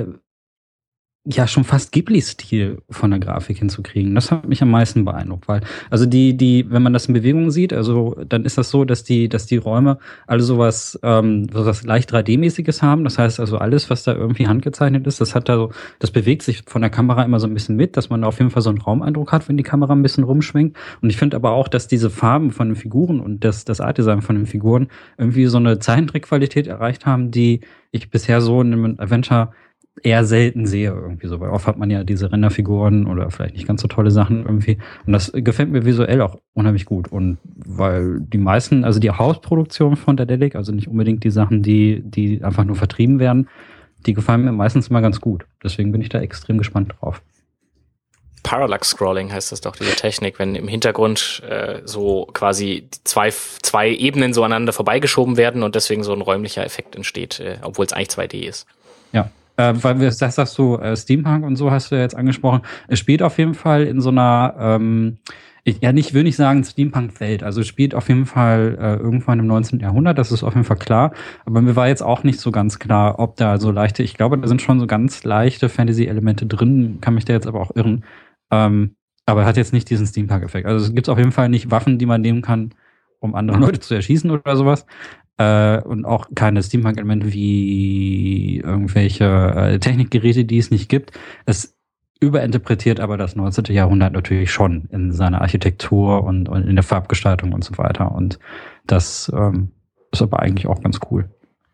ja schon fast Ghibli-Stil von der Grafik hinzukriegen. Das hat mich am meisten beeindruckt, weil also die die wenn man das in Bewegung sieht, also dann ist das so, dass die dass die Räume alle sowas ähm, sowas leicht drei D-mäßiges haben. Das heißt also alles, was da irgendwie handgezeichnet ist, das hat da so das bewegt sich von der Kamera immer so ein bisschen mit, dass man da auf jeden Fall so einen Raumeindruck hat, wenn die Kamera ein bisschen rumschwenkt. Und ich finde aber auch, dass diese Farben von den Figuren und das das Artdesign von den Figuren irgendwie so eine Zeichentrickqualität erreicht haben, die ich bisher so in einem Adventure eher selten sehe irgendwie so, weil oft hat man ja diese Renderfiguren oder vielleicht nicht ganz so tolle Sachen irgendwie und das gefällt mir visuell auch unheimlich gut und weil die meisten, also die Hausproduktion von Daedalic, also nicht unbedingt die Sachen, die die einfach nur vertrieben werden, die gefallen mir meistens immer ganz gut. Deswegen bin ich da extrem gespannt drauf. Parallax Scrolling heißt das doch, diese Technik, wenn im Hintergrund äh, so quasi zwei zwei Ebenen so aneinander vorbeigeschoben werden und deswegen so ein räumlicher Effekt entsteht, äh, obwohl es eigentlich zwei D ist. Ja. Äh, weil wir, das sagst du, äh, Steampunk und so hast du ja jetzt angesprochen. Es spielt auf jeden Fall in so einer, ähm, ich, ja nicht, will nicht sagen Steampunk-Welt. Also es spielt auf jeden Fall äh, irgendwann im neunzehnten Jahrhundert, das ist auf jeden Fall klar. Aber mir war jetzt auch nicht so ganz klar, ob da so leichte, ich glaube, da sind schon so ganz leichte Fantasy-Elemente drin, kann mich da jetzt aber auch irren. Ähm, aber er hat jetzt nicht diesen Steampunk-Effekt. Also es gibt auf jeden Fall nicht Waffen, die man nehmen kann, um andere Leute zu erschießen oder sowas. Äh, und auch keine Steampunk-Elemente wie irgendwelche äh, Technikgeräte, die es nicht gibt. Es überinterpretiert aber das neunzehnte Jahrhundert natürlich schon in seiner Architektur und, und in der Farbgestaltung und so weiter. Und das ähm, ist aber eigentlich auch ganz cool.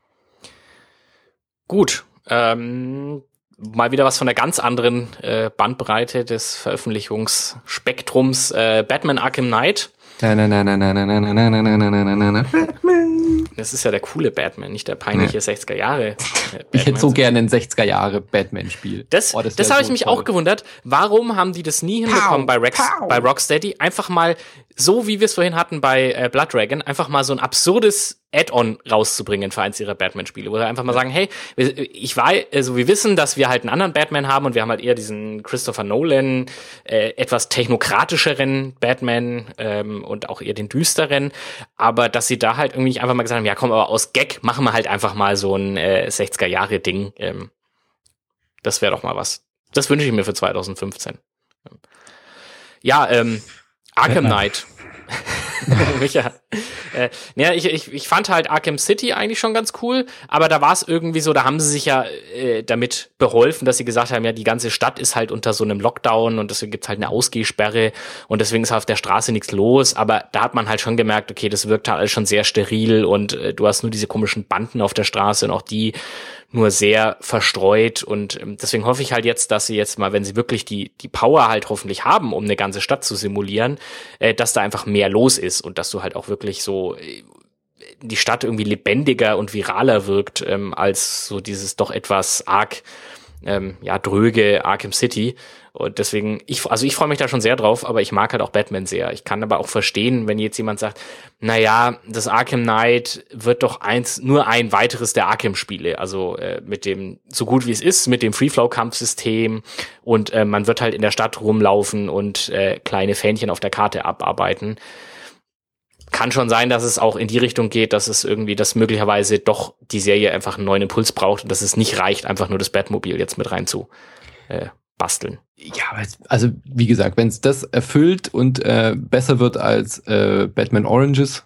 Gut. Ähm, mal wieder was von der ganz anderen äh, Bandbreite des Veröffentlichungsspektrums. Äh, Batman Arkham Knight. Na, na, na, na, na, na, na, na, na, na, na, na, na, Batman. Das ist ja der coole Batman, nicht der peinliche ja. sechziger Jahre. Batman. Ich hätte so gerne ein sechziger Jahre Batman-Spiel. Das, oh, das, das habe so ich mich toll. auch gewundert. Warum haben die das nie hinbekommen pow, bei, Rex, bei Rocksteady? Einfach mal, so wie wir es vorhin hatten bei äh, Blood Dragon, einfach mal so ein absurdes Add-on rauszubringen für eins ihrer Batman-Spiele, wo wir einfach mal sagen, hey, ich war, also wir wissen, dass wir halt einen anderen Batman haben und wir haben halt eher diesen Christopher Nolan, äh, etwas technokratischeren Batman ähm, und auch eher den düsteren, aber dass sie da halt irgendwie einfach mal gesagt haben, ja komm, aber aus Gag machen wir halt einfach mal so ein äh, sechziger-Jahre-Ding. Ähm, das wäre doch mal was. Das wünsche ich mir für zwanzig fünfzehn. Ja, ähm, Arkham Knight. ja. Äh, ja, ich, ich, ich fand halt Arkham City eigentlich schon ganz cool, aber da war es irgendwie so, da haben sie sich ja äh, damit beholfen, dass sie gesagt haben, ja, die ganze Stadt ist halt unter so einem Lockdown und deswegen gibt's halt eine Ausgehsperre und deswegen ist auf der Straße nichts los, aber da hat man halt schon gemerkt, okay, das wirkt halt alles schon sehr steril und äh, du hast nur diese komischen Banden auf der Straße und auch die nur sehr verstreut und ähm, deswegen hoffe ich halt jetzt, dass sie jetzt mal, wenn sie wirklich die die Power halt hoffentlich haben, um eine ganze Stadt zu simulieren, äh, dass da einfach mehr los ist und dass du halt auch wirklich so äh, die Stadt irgendwie lebendiger und viraler wirkt, ähm, als so dieses doch etwas arg ähm, ja dröge Arkham City. Und deswegen, ich, also ich freue mich da schon sehr drauf, aber ich mag halt auch Batman sehr. Ich kann aber auch verstehen, wenn jetzt jemand sagt, na ja, das Arkham Knight wird doch eins, nur ein weiteres der Arkham-Spiele. Also äh, mit dem, so gut wie es ist, mit dem Free-Flow-Kampfsystem und äh, man wird halt in der Stadt rumlaufen und äh, kleine Fähnchen auf der Karte abarbeiten. Kann schon sein, dass es auch in die Richtung geht, dass es irgendwie, dass möglicherweise doch die Serie einfach einen neuen Impuls braucht und dass es nicht reicht, einfach nur das Batmobil jetzt mit rein zu äh, basteln. Ja, also wie gesagt, wenn es das erfüllt und äh, besser wird als äh, Batman Oranges,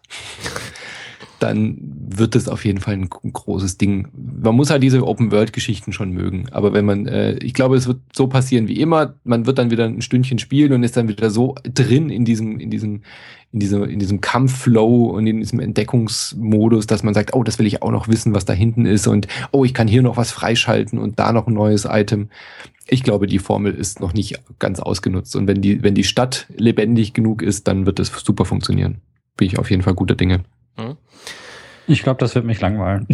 dann wird es auf jeden Fall ein großes Ding. Man muss halt diese Open-World-Geschichten schon mögen. Aber wenn man, äh, ich glaube, es wird so passieren wie immer. Man wird dann wieder ein Stündchen spielen und ist dann wieder so drin in diesem, in diesem, in diesem, in diesem Kampfflow und in diesem Entdeckungsmodus, dass man sagt, oh, das will ich auch noch wissen, was da hinten ist und oh, ich kann hier noch was freischalten und da noch ein neues Item. Ich glaube, die Formel ist noch nicht ganz ausgenutzt. Und wenn die, wenn die Stadt lebendig genug ist, dann wird es super funktionieren. Bin ich auf jeden Fall guter Dinge. Ich glaube, das wird mich langweilen.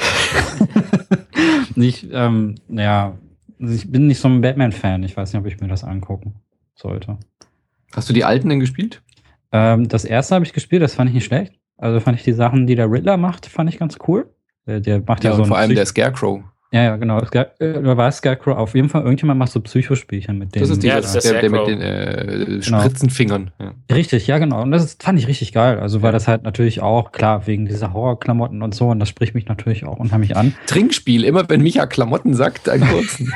ich, ähm, ja, ich bin nicht so ein Batman-Fan. Ich weiß nicht, ob ich mir das angucken sollte. Hast du die alten denn gespielt? Ähm, das erste habe ich gespielt, das fand ich nicht schlecht. Also fand ich die Sachen, die der Riddler macht, fand ich ganz cool. Der, der macht ja, ja so vor allem Psych- der Scarecrow. Ja, ja, genau. Da war Scarecrow. Auf jeden Fall, irgendjemand macht so Psychospielchen mit dem. Das ist die, ja, das ist der, der, der mit den äh, Spritzenfingern. Genau. Ja. Richtig, ja, genau. Und das fand ich richtig geil. Also war das halt natürlich auch, klar, wegen dieser Horrorklamotten und so. Und das spricht mich natürlich auch unheimlich an. Trinkspiel, immer wenn Micha Klamotten sagt, einen kurzen.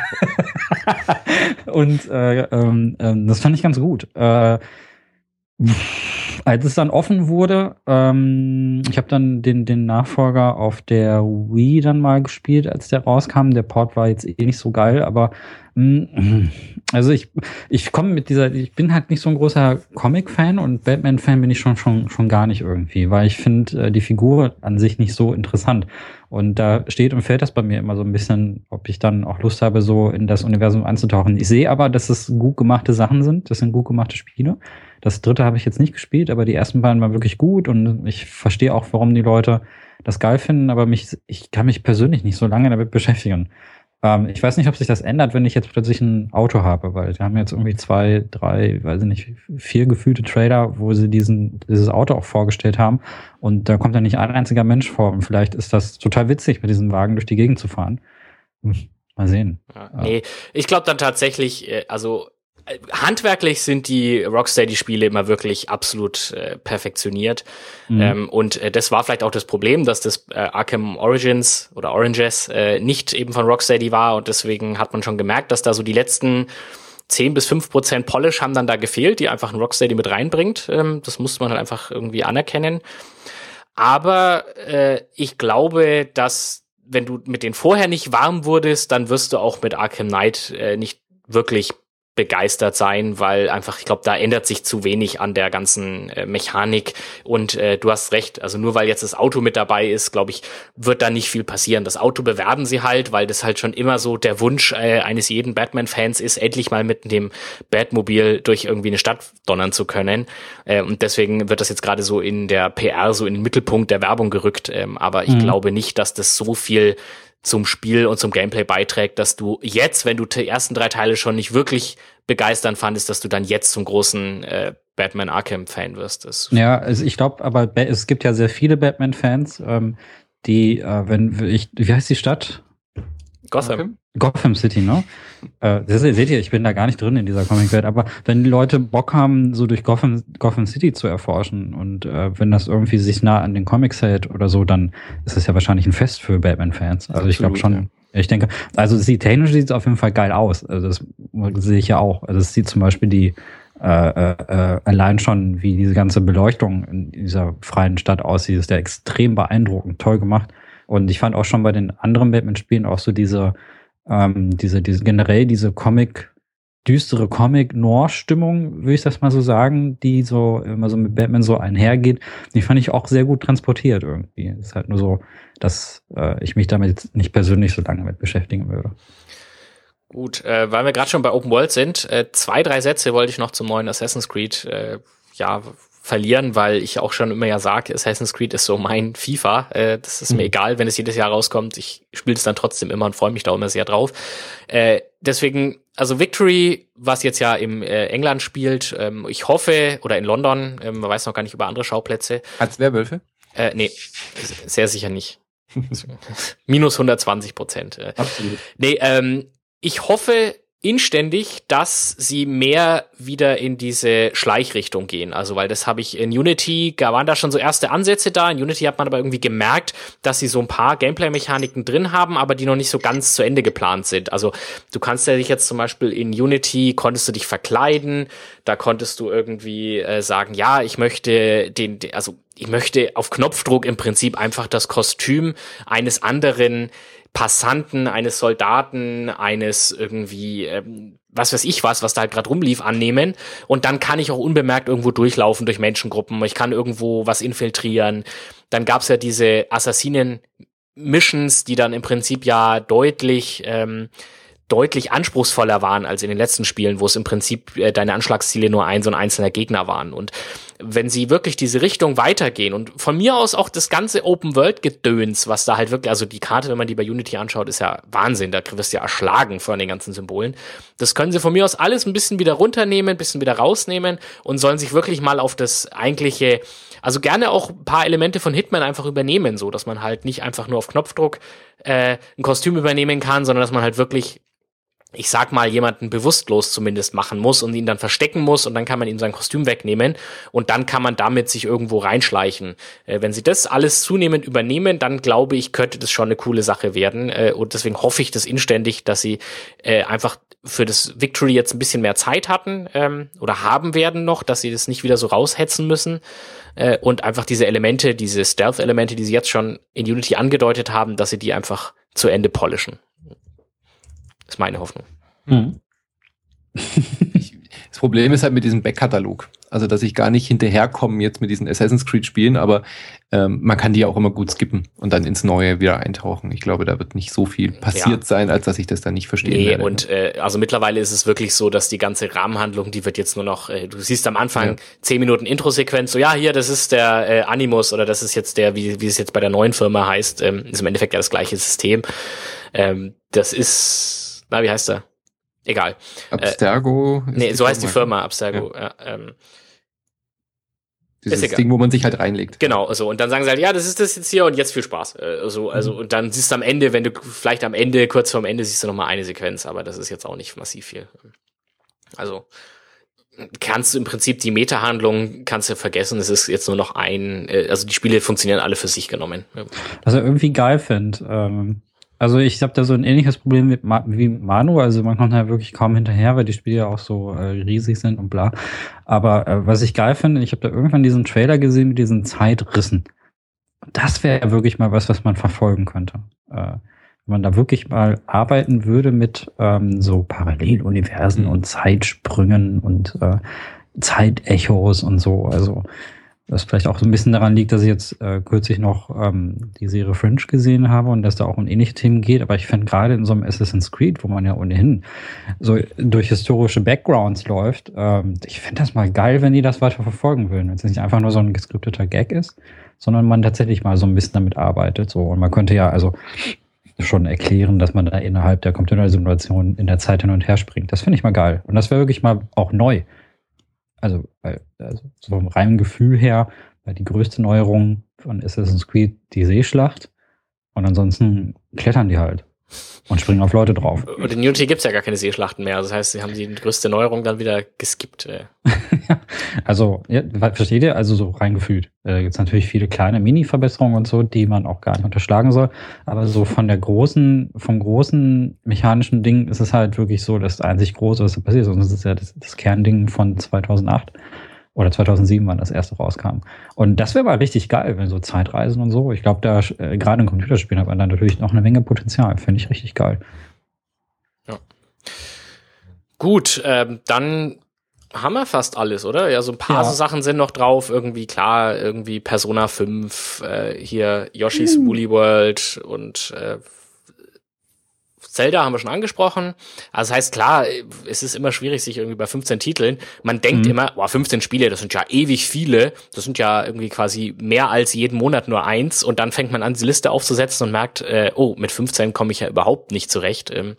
Und äh, ähm, ähm, das fand ich ganz gut. Äh, Als es dann offen wurde, ähm, ich habe dann den, den Nachfolger auf der Wii dann mal gespielt, als der rauskam. Der Port war jetzt eh nicht so geil, aber mh, also ich ich komme mit dieser, ich bin halt nicht so ein großer Comic-Fan und Batman-Fan bin ich schon schon schon gar nicht irgendwie, weil ich finde äh, die Figur an sich nicht so interessant. Und da steht und fällt das bei mir immer so ein bisschen, ob ich dann auch Lust habe, so in das Universum einzutauchen. Ich sehe aber, dass es gut gemachte Sachen sind. Das sind gut gemachte Spiele. Das dritte habe ich jetzt nicht gespielt, aber die ersten beiden waren wirklich gut und ich verstehe auch, warum die Leute das geil finden, aber mich, ich kann mich persönlich nicht so lange damit beschäftigen. Ähm, ich weiß nicht, ob sich das ändert, wenn ich jetzt plötzlich ein Auto habe, weil wir haben jetzt irgendwie zwei, drei, weiß ich nicht, vier gefühlte Trailer, wo sie diesen, dieses Auto auch vorgestellt haben und da kommt dann nicht ein einziger Mensch vor und vielleicht ist das total witzig, mit diesem Wagen durch die Gegend zu fahren. Hm, mal sehen. Ja, nee, ich glaube dann tatsächlich, also handwerklich sind die Rocksteady-Spiele immer wirklich absolut äh, perfektioniert. Mhm. Ähm, und äh, das war vielleicht auch das Problem, dass das äh, Arkham Origins oder Oranges äh, nicht eben von Rocksteady war und deswegen hat man schon gemerkt, dass da so die letzten zehn bis fünf Prozent Polish haben dann da gefehlt, die einfach ein Rocksteady mit reinbringt. Ähm, das musste man halt einfach irgendwie anerkennen. Aber äh, ich glaube, dass wenn du mit denen vorher nicht warm wurdest, dann wirst du auch mit Arkham Knight äh, nicht wirklich begeistert sein, weil einfach, ich glaube, da ändert sich zu wenig an der ganzen äh, Mechanik und äh, du hast recht, also nur weil jetzt das Auto mit dabei ist, glaube ich, wird da nicht viel passieren. Das Auto bewerben sie halt, weil das halt schon immer so der Wunsch äh, eines jeden Batman-Fans ist, endlich mal mit dem Batmobil durch irgendwie eine Stadt donnern zu können äh, und deswegen wird das jetzt gerade so in der P R so in den Mittelpunkt der Werbung gerückt, ähm, aber ich mhm. glaube nicht, dass das so viel zum Spiel und zum Gameplay beiträgt, dass du jetzt, wenn du die ersten drei Teile schon nicht wirklich begeistern fandest, dass du dann jetzt zum großen äh, Batman Arkham-Fan wirst. Das ja, also ich glaube, aber es gibt ja sehr viele Batman-Fans, ähm, die, äh, wenn ich, wie heißt die Stadt? Gotham. Gotham City, ne? Äh, das seht ihr, ich bin da gar nicht drin in dieser Comic-Welt, aber wenn die Leute Bock haben, so durch Gotham, Gotham City zu erforschen und äh, wenn das irgendwie sich nah an den Comics hält oder so, dann ist es ja wahrscheinlich ein Fest für Batman-Fans. Also Absolut, ich glaube schon, ja. ich denke, also es sieht technisch sieht es auf jeden Fall geil aus. Also das sehe ich ja auch. Also es sieht zum Beispiel die äh, äh, allein schon, wie diese ganze Beleuchtung in dieser freien Stadt aussieht, ist ja extrem beeindruckend, toll gemacht. Und ich fand auch schon bei den anderen Batman-Spielen auch so diese Ähm, diese, diese generell diese Comic, düstere Comic-Noir-Stimmung, würde ich das mal so sagen, die so immer so mit Batman so einhergeht, die fand ich auch sehr gut transportiert irgendwie. Es ist halt nur so, dass äh, ich mich damit jetzt nicht persönlich so lange mit beschäftigen würde. Gut, äh, weil wir gerade schon bei Open World sind, äh, zwei, drei Sätze wollte ich noch zum neuen Assassin's Creed äh, ja verlieren, weil ich auch schon immer ja sage, Assassin's Creed ist so mein FIFA. Äh, das ist mhm. mir egal, wenn es jedes Jahr rauskommt. Ich spiele es dann trotzdem immer und freue mich da immer sehr drauf. Äh, deswegen, also Victory, was jetzt ja im äh, England spielt, ähm, ich hoffe, oder in London, ähm, man weiß noch gar nicht über andere Schauplätze. Hat's Werwölfe? Äh, nee, sehr sicher nicht. Minus hundertzwanzig Prozent. Äh. Absolut. Nee, ähm, ich hoffe inständig, dass sie mehr wieder in diese Schleichrichtung gehen. Also, weil das habe ich in Unity, da waren da schon so erste Ansätze da. In Unity hat man aber irgendwie gemerkt, dass sie so ein paar Gameplay-Mechaniken drin haben, aber die noch nicht so ganz zu Ende geplant sind. Also, du kannst ja dich jetzt zum Beispiel in Unity, konntest du dich verkleiden, da konntest du irgendwie äh, sagen, ja, ich möchte den, also, ich möchte auf Knopfdruck im Prinzip einfach das Kostüm eines anderen Passanten, eines Soldaten, eines irgendwie, ähm, was weiß ich was, was da halt gerade rumlief, annehmen. Und dann kann ich auch unbemerkt irgendwo durchlaufen durch Menschengruppen. Ich kann irgendwo was infiltrieren. Dann gab's ja diese Assassinen-Missions, die dann im Prinzip ja deutlich ähm, deutlich anspruchsvoller waren als in den letzten Spielen, wo es im Prinzip äh, deine Anschlagsziele nur ein so ein einzelner Gegner waren. Und wenn sie wirklich diese Richtung weitergehen und von mir aus auch das ganze Open-World-Gedöns, was da halt wirklich, also die Karte, wenn man die bei Unity anschaut, ist ja Wahnsinn, da wirst du ja erschlagen von den ganzen Symbolen. Das können sie von mir aus alles ein bisschen wieder runternehmen, ein bisschen wieder rausnehmen und sollen sich wirklich mal auf das eigentliche, also gerne auch ein paar Elemente von Hitman einfach übernehmen, so dass man halt nicht einfach nur auf Knopfdruck äh, ein Kostüm übernehmen kann, sondern dass man halt wirklich, ich sag mal, jemanden bewusstlos zumindest machen muss und ihn dann verstecken muss und dann kann man ihm sein Kostüm wegnehmen und dann kann man damit sich irgendwo reinschleichen. Äh, wenn sie das alles zunehmend übernehmen, dann glaube ich, könnte das schon eine coole Sache werden äh, und deswegen hoffe ich das inständig, dass sie äh, einfach für das Victory jetzt ein bisschen mehr Zeit hatten ähm, oder haben werden noch, dass sie das nicht wieder so raushetzen müssen äh, und einfach diese Elemente, diese Stealth-Elemente, die sie jetzt schon in Unity angedeutet haben, dass sie die einfach zu Ende polischen. Das ist meine Hoffnung. Mhm. Das Problem ist halt mit diesem Backkatalog. Also, dass ich gar nicht hinterherkomme jetzt mit diesen Assassin's Creed Spielen, aber ähm, man kann die auch immer gut skippen und dann ins Neue wieder eintauchen. Ich glaube, da wird nicht so viel passiert ja. sein, als dass ich das dann nicht verstehen nee, werde. Und äh, also mittlerweile ist es wirklich so, dass die ganze Rahmenhandlung, die wird jetzt nur noch, äh, du siehst am Anfang zehn ja. Minuten Intro-Sequenz, so ja, hier, das ist der äh, Animus oder das ist jetzt der, wie, wie es jetzt bei der neuen Firma heißt, ähm, ist im Endeffekt ja das gleiche System. Ähm, das ist, na, wie heißt der? Egal. Abstergo? Äh, nee, so heißt die Firma, Abstergo. Ja. Ja, ähm, Dieses Ding, wo man sich halt reinlegt. Genau, also und dann sagen sie halt, ja, das ist das jetzt hier und jetzt viel Spaß. Also, also mhm. und dann siehst du am Ende, wenn du vielleicht am Ende, kurz vorm Ende, siehst du nochmal eine Sequenz, aber das ist jetzt auch nicht massiv viel. Also kannst du im Prinzip die Meta-Handlung kannst du vergessen, es ist jetzt nur noch ein, also die Spiele funktionieren alle für sich genommen. Was ich irgendwie geil finde, ähm, also ich habe da so ein ähnliches Problem mit Ma- wie mit Manu, also man kommt da wirklich kaum hinterher, weil die Spiele ja auch so äh, riesig sind und bla. Aber äh, was ich geil finde, ich habe da irgendwann diesen Trailer gesehen mit diesen Zeitrissen. Das wäre ja wirklich mal was, was man verfolgen könnte. Äh, wenn man da wirklich mal arbeiten würde mit ähm, so Paralleluniversen und Zeitsprüngen und äh, Zeitechos und so. Also was vielleicht auch so ein bisschen daran liegt, dass ich jetzt äh, kürzlich noch ähm, die Serie Fringe gesehen habe und dass da auch um ähnliche Themen geht. Aber ich finde gerade in so einem Assassin's Creed, wo man ja ohnehin so durch historische Backgrounds läuft, ähm, ich finde das mal geil, wenn die das weiter verfolgen würden. Wenn es nicht einfach nur so ein geskripteter Gag ist, sondern man tatsächlich mal so ein bisschen damit arbeitet. So. Und man könnte ja also schon erklären, dass man da innerhalb der Computersimulation in der Zeit hin und her springt. Das finde ich mal geil. Und das wäre wirklich mal auch neu. Also, weil, also so vom reinen Gefühl her, weil die größte Neuerung von Assassin's Creed die Seeschlacht und ansonsten klettern die halt und springen auf Leute drauf. Und in Unity gibt's ja gar keine Seeschlachten mehr. Das heißt, sie haben die größte Neuerung dann wieder geskippt. Äh. Also, ja, versteht ihr? Also so rein gefühlt. Äh, gibt's natürlich viele kleine Mini-Verbesserungen und so, die man auch gar nicht unterschlagen soll. Aber so von der großen, vom großen mechanischen Ding ist es halt wirklich so, das einzig Große, was da passiert ist. Und das ist ja das, das Kernding von zweitausendacht oder zweitausendsieben, wann das erste rauskam. Und das wäre mal richtig geil, wenn so Zeitreisen und so. Ich glaube, da äh, gerade in Computerspielen hat man dann natürlich noch eine Menge Potenzial. Finde ich richtig geil. Ja. Gut, ähm, dann haben wir fast alles, oder? Ja, so ein paar Ja. so Sachen sind noch drauf. Irgendwie, klar, irgendwie Persona fünf, äh, hier Yoshi's Hm. Woolly World und äh, Zelda haben wir schon angesprochen. Also das heißt, klar, es ist immer schwierig, sich irgendwie bei fünfzehn Titeln, man denkt Mhm. immer, boah, fünfzehn Spiele, das sind ja ewig viele. Das sind ja irgendwie quasi mehr als jeden Monat nur eins. Und dann fängt man an, die Liste aufzusetzen und merkt, äh, oh, mit fünfzehn komme ich ja überhaupt nicht zurecht. Ähm,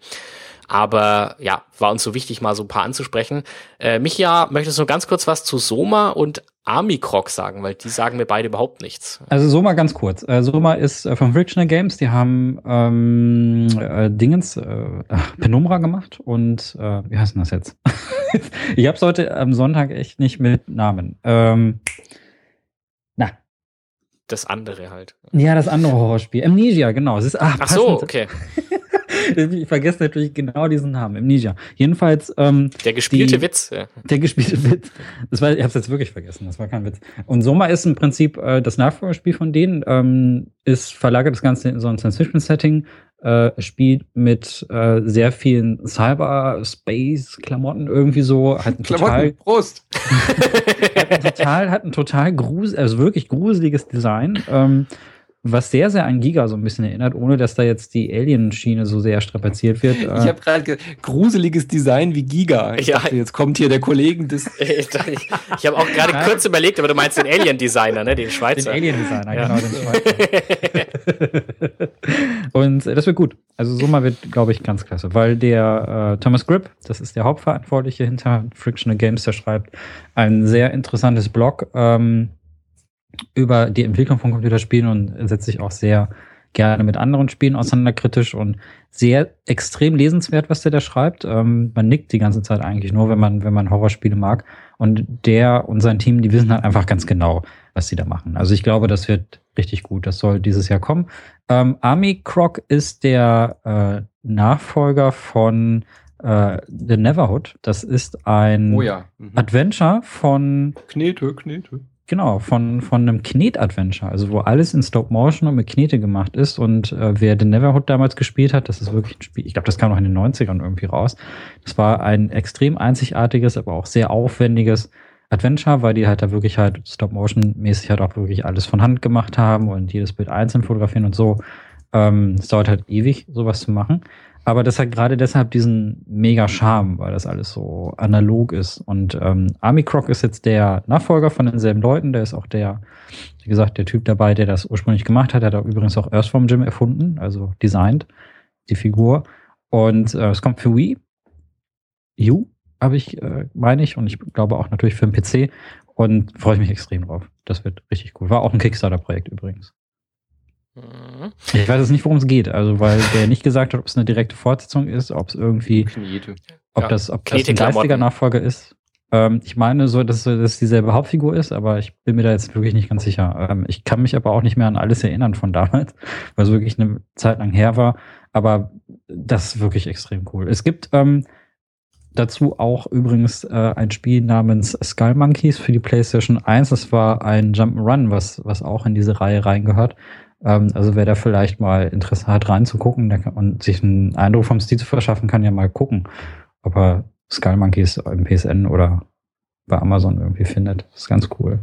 Aber ja, war uns so wichtig, mal so ein paar anzusprechen. Äh, Micha, möchtest du ganz kurz was zu Soma und Amicroc sagen? Weil die sagen mir beide überhaupt nichts. Also Soma ganz kurz. Äh, Soma ist äh, von Frictional Games. Die haben ähm, äh, Dingens, äh, ach, Penumbra gemacht und äh, wie heißt denn das jetzt? Ich hab's heute am Sonntag echt nicht mit Namen. Ähm, na. Das andere halt. Ja, das andere Horrorspiel. Amnesia, genau. Es ist, ach, Ach so, passend. okay. Ich vergesse natürlich genau diesen Namen. Amnesia. Jedenfalls ähm, Der gespielte die, Witz. Ja. Der gespielte Witz. Das war, ich habe es jetzt wirklich vergessen. Das war kein Witz. Und Soma ist im Prinzip äh, das Nachfolgerspiel von denen. Ähm, ist verlagert das Ganze in so ein Science-Fiction-Setting. Äh, spielt mit äh, sehr vielen Cyber-Space-Klamotten irgendwie so. Hat ein total, Prost! hat ein total, hat ein total grusel, also wirklich gruseliges Design. Ähm, was sehr, sehr an Giga so ein bisschen erinnert, ohne dass da jetzt die Alien-Schiene so sehr strapaziert wird. Ich habe gerade gruseliges Design wie Giga. Ich Ja. dachte, jetzt kommt hier der Kollegen des... ich ich habe auch gerade kurz überlegt, aber du meinst den Alien-Designer, ne? Den Den Schweizer. Alien-Designer, Ja. genau, den Schweizer. Und äh, das wird gut. Also Soma wird, glaube ich, ganz klasse, weil der äh, Thomas Grip, das ist der Hauptverantwortliche hinter Frictional Games, der schreibt ein sehr interessantes Blog ähm, über die Entwicklung von Computerspielen und setzt sich auch sehr gerne mit anderen Spielen auseinanderkritisch und sehr extrem lesenswert, was der da schreibt. Ähm, man nickt die ganze Zeit eigentlich nur, wenn man, wenn man Horrorspiele mag. Und der und sein Team, die wissen halt einfach ganz genau, was sie da machen. Also ich glaube, das wird richtig gut. Das soll dieses Jahr kommen. Ähm, Amicroc ist der äh, Nachfolger von äh, The Neverhood. Das ist ein Oh ja. Mhm. Adventure von Knete, Knete. Genau, von, von einem Knet-Adventure, also wo alles in Stop-Motion und mit Knete gemacht ist. Und äh, wer The Neverhood damals gespielt hat, das ist wirklich ein Spiel, ich glaube, das kam noch in den neunzigern irgendwie raus. Das war ein extrem einzigartiges, aber auch sehr aufwendiges Adventure, weil die halt da wirklich halt Stop-Motion-mäßig halt auch wirklich alles von Hand gemacht haben und jedes Bild einzeln fotografieren und so. Ähm, es dauert halt ewig, sowas zu machen. Aber das hat gerade deshalb diesen mega Charme, weil das alles so analog ist. Und ähm, Amicroc ist jetzt der Nachfolger von denselben Leuten. Der ist auch der, wie gesagt, der Typ dabei, der das ursprünglich gemacht hat. Der hat auch übrigens auch Earthworm Jim erfunden, also designt, die Figur. Und äh, es kommt für Wii U, habe ich, äh, meine ich. Und ich glaube auch natürlich für den P C. Und freue ich mich extrem drauf. Das wird richtig cool. War auch ein Kickstarter-Projekt übrigens. Mhm. Ich weiß jetzt nicht, worum es geht, also weil der nicht gesagt hat, ob es eine direkte Fortsetzung ist, ob es irgendwie, Knete. ob Ja, das, ob das ein Knete-Klamotten. geistiger Nachfolger ist. Ähm, ich meine so, dass es dieselbe Hauptfigur ist, aber ich bin mir da jetzt wirklich nicht ganz sicher. Ähm, ich kann mich aber auch nicht mehr an alles erinnern von damals, weil es wirklich eine Zeit lang her war. Aber das ist wirklich extrem cool. Es gibt ähm, dazu auch übrigens äh, ein Spiel namens Skull Monkeys für die PlayStation eins. Das war ein Jump'n'Run, was, was auch in diese Reihe reingehört. Ähm, also wer da vielleicht mal Interesse hat, reinzugucken, der kann, und sich einen Eindruck vom Stil zu verschaffen, kann ja mal gucken, ob er Skull Monkeys im P S N oder bei Amazon irgendwie findet. Das ist ganz cool.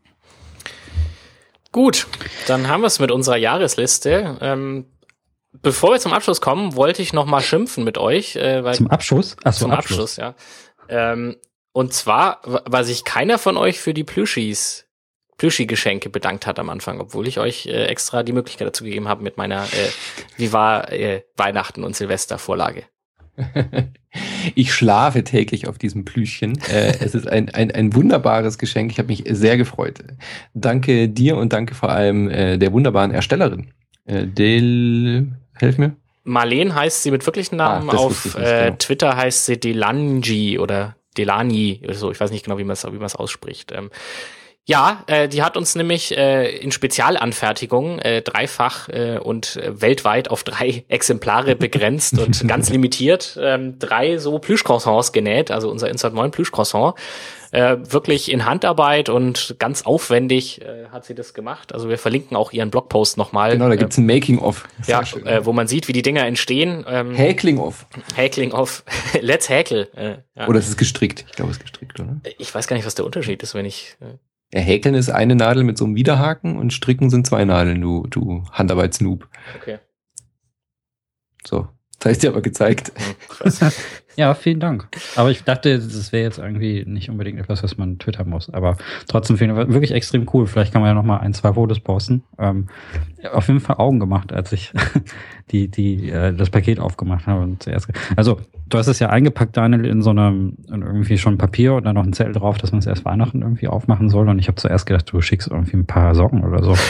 Gut, dann haben wir es mit unserer Jahresliste. Ähm, bevor wir zum Abschluss kommen, wollte ich noch mal schimpfen mit euch. Äh, weil zum Abschluss? Ach so, zum Abschluss, Abschluss ja. Ähm, und zwar, weil sich keiner von euch für die Plüschis, Plüschi-Geschenke bedankt hat am Anfang, obwohl ich euch äh, extra die Möglichkeit dazu gegeben habe mit meiner äh, Wie war äh, Weihnachten und Silvester-Vorlage. Ich schlafe täglich auf diesem Plüschchen. Äh, es ist ein, ein, ein wunderbares Geschenk. Ich habe mich sehr gefreut. Danke dir und danke vor allem äh, der wunderbaren Erstellerin. Äh, Del, helf mir. Marleen heißt sie mit wirklichen Namen. Ah, auf nicht, äh, genau. Twitter heißt sie Delanji oder Delani oder so. Ich weiß nicht genau, wie man es wie man es ausspricht. Ähm, Ja, äh, die hat uns nämlich äh, in Spezialanfertigung äh, dreifach äh, und äh, weltweit auf drei Exemplare begrenzt und ganz limitiert ähm, drei so Plüschcroissants genäht, also unser Insert neun Plüschcroissant. Äh, wirklich in Handarbeit und ganz aufwendig äh, hat sie das gemacht. Also wir verlinken auch ihren Blogpost nochmal. Genau, da gibt's ein Making-of. Ja, äh, wo man sieht, wie die Dinger entstehen. Ähm, Häkling-of. Häkling-of. Let's häkel. Äh, ja. Oder es ist gestrickt. Ich glaube, es ist gestrickt, oder? Ich weiß gar nicht, was der Unterschied ist, wenn ich... Äh, Ja, Häkeln ist eine Nadel mit so einem Widerhaken und Stricken sind zwei Nadeln, du, du Handarbeitsnoob. Okay. So, das heißt dir aber gezeigt. Ja, vielen Dank. Aber ich dachte, das wäre jetzt irgendwie nicht unbedingt etwas, was man twittern muss. Aber trotzdem vielen Dank. Wirklich extrem cool. Vielleicht kann man ja noch mal ein, zwei Fotos posten. Ähm, auf jeden Fall Augen gemacht, als ich die, die, äh, das Paket aufgemacht habe. Und zuerst, also, du hast es ja eingepackt, Daniel, in so einem, in irgendwie schon Papier und dann noch ein Zettel drauf, dass man es erst Weihnachten irgendwie aufmachen soll. Und ich habe zuerst gedacht, du schickst irgendwie ein paar Socken oder so.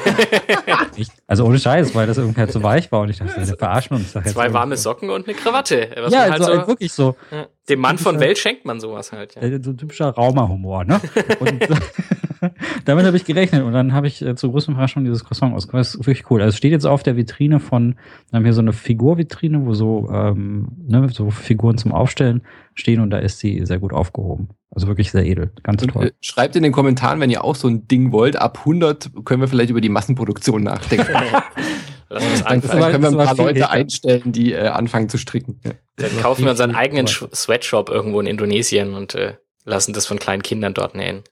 ich, also ohne Scheiß, weil das irgendwie halt so weich war. Und ich dachte, wir verarschen uns. Doch jetzt Zwei warme Socken und eine Krawatte. Was ja, man halt also so, wirklich so. ja, dem Mann von Welt schenkt man sowas halt. Ja. So ein typischer Raumer-Humor, ne? Und damit habe ich gerechnet und dann habe ich äh, zur größten Überraschung dieses Croissant ausgemacht. Das ist wirklich cool. Also es steht jetzt auf der Vitrine von, wir haben hier so eine Figurvitrine, wo so, ähm, ne, so Figuren zum Aufstellen stehen und da ist sie sehr gut aufgehoben. Also wirklich sehr edel. Ganz Und, toll. äh, schreibt in den Kommentaren, wenn ihr auch so ein Ding wollt. Ab hundert können wir vielleicht über die Massenproduktion nachdenken. Lass uns Dann anfangen. können wir ein Das war paar viel Leute älter. einstellen, die äh, anfangen zu stricken. Ja. Dann kaufen wir unseren eigenen Sch- Sweatshop irgendwo in Indonesien und äh, lassen das von kleinen Kindern dort nähen.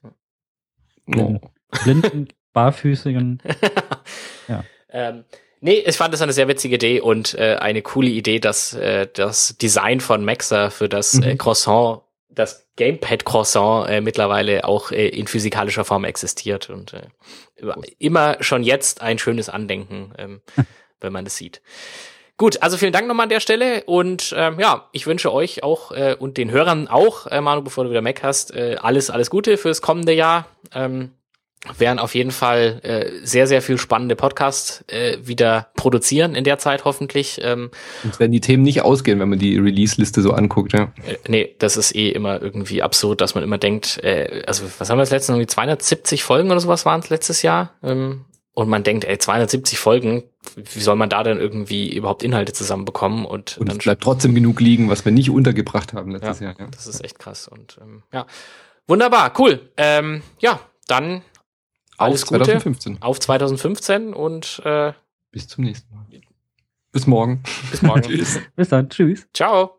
Oh. Blinden, barfüßigen. Ja. Ähm, nee, ich fand das eine sehr witzige Idee und äh, eine coole Idee, dass äh, das Design von Maxer für das Mhm. äh, Croissant, das Gamepad-Croissant äh, mittlerweile auch äh, in physikalischer Form existiert und äh, immer schon jetzt ein schönes Andenken, ähm, wenn man das sieht. Gut, also vielen Dank nochmal an der Stelle und ähm, ja, ich wünsche euch auch äh, und den Hörern auch, äh, Manu, bevor du wieder Mac hast, äh, alles, alles Gute fürs kommende Jahr. Ähm, werden auf jeden Fall äh, sehr, sehr viel spannende Podcasts äh, wieder produzieren in der Zeit hoffentlich. Ähm, Uns werden die Themen nicht ausgehen, wenn man die Release-Liste so anguckt. Ja. äh, nee, das ist eh immer irgendwie absurd, dass man immer denkt, äh, also was haben wir das letzte Mal, zweihundertsiebzig Folgen oder sowas waren es letztes Jahr? Ähm, und man denkt, ey, zweihundertsiebzig Folgen, wie soll man da dann irgendwie überhaupt Inhalte zusammenbekommen? Und, Und dann es bleibt trotzdem genug liegen, was wir nicht untergebracht haben letztes ja, Jahr. Ja. Das ist echt krass. Und ähm, ja, wunderbar, cool. Ähm, ja, dann alles Auf Gute zwanzig fünfzehn. auf zwanzig fünfzehn und äh, Bis zum nächsten Mal. Bis morgen. bis morgen. Tschüss. Bis dann. Tschüss. Ciao.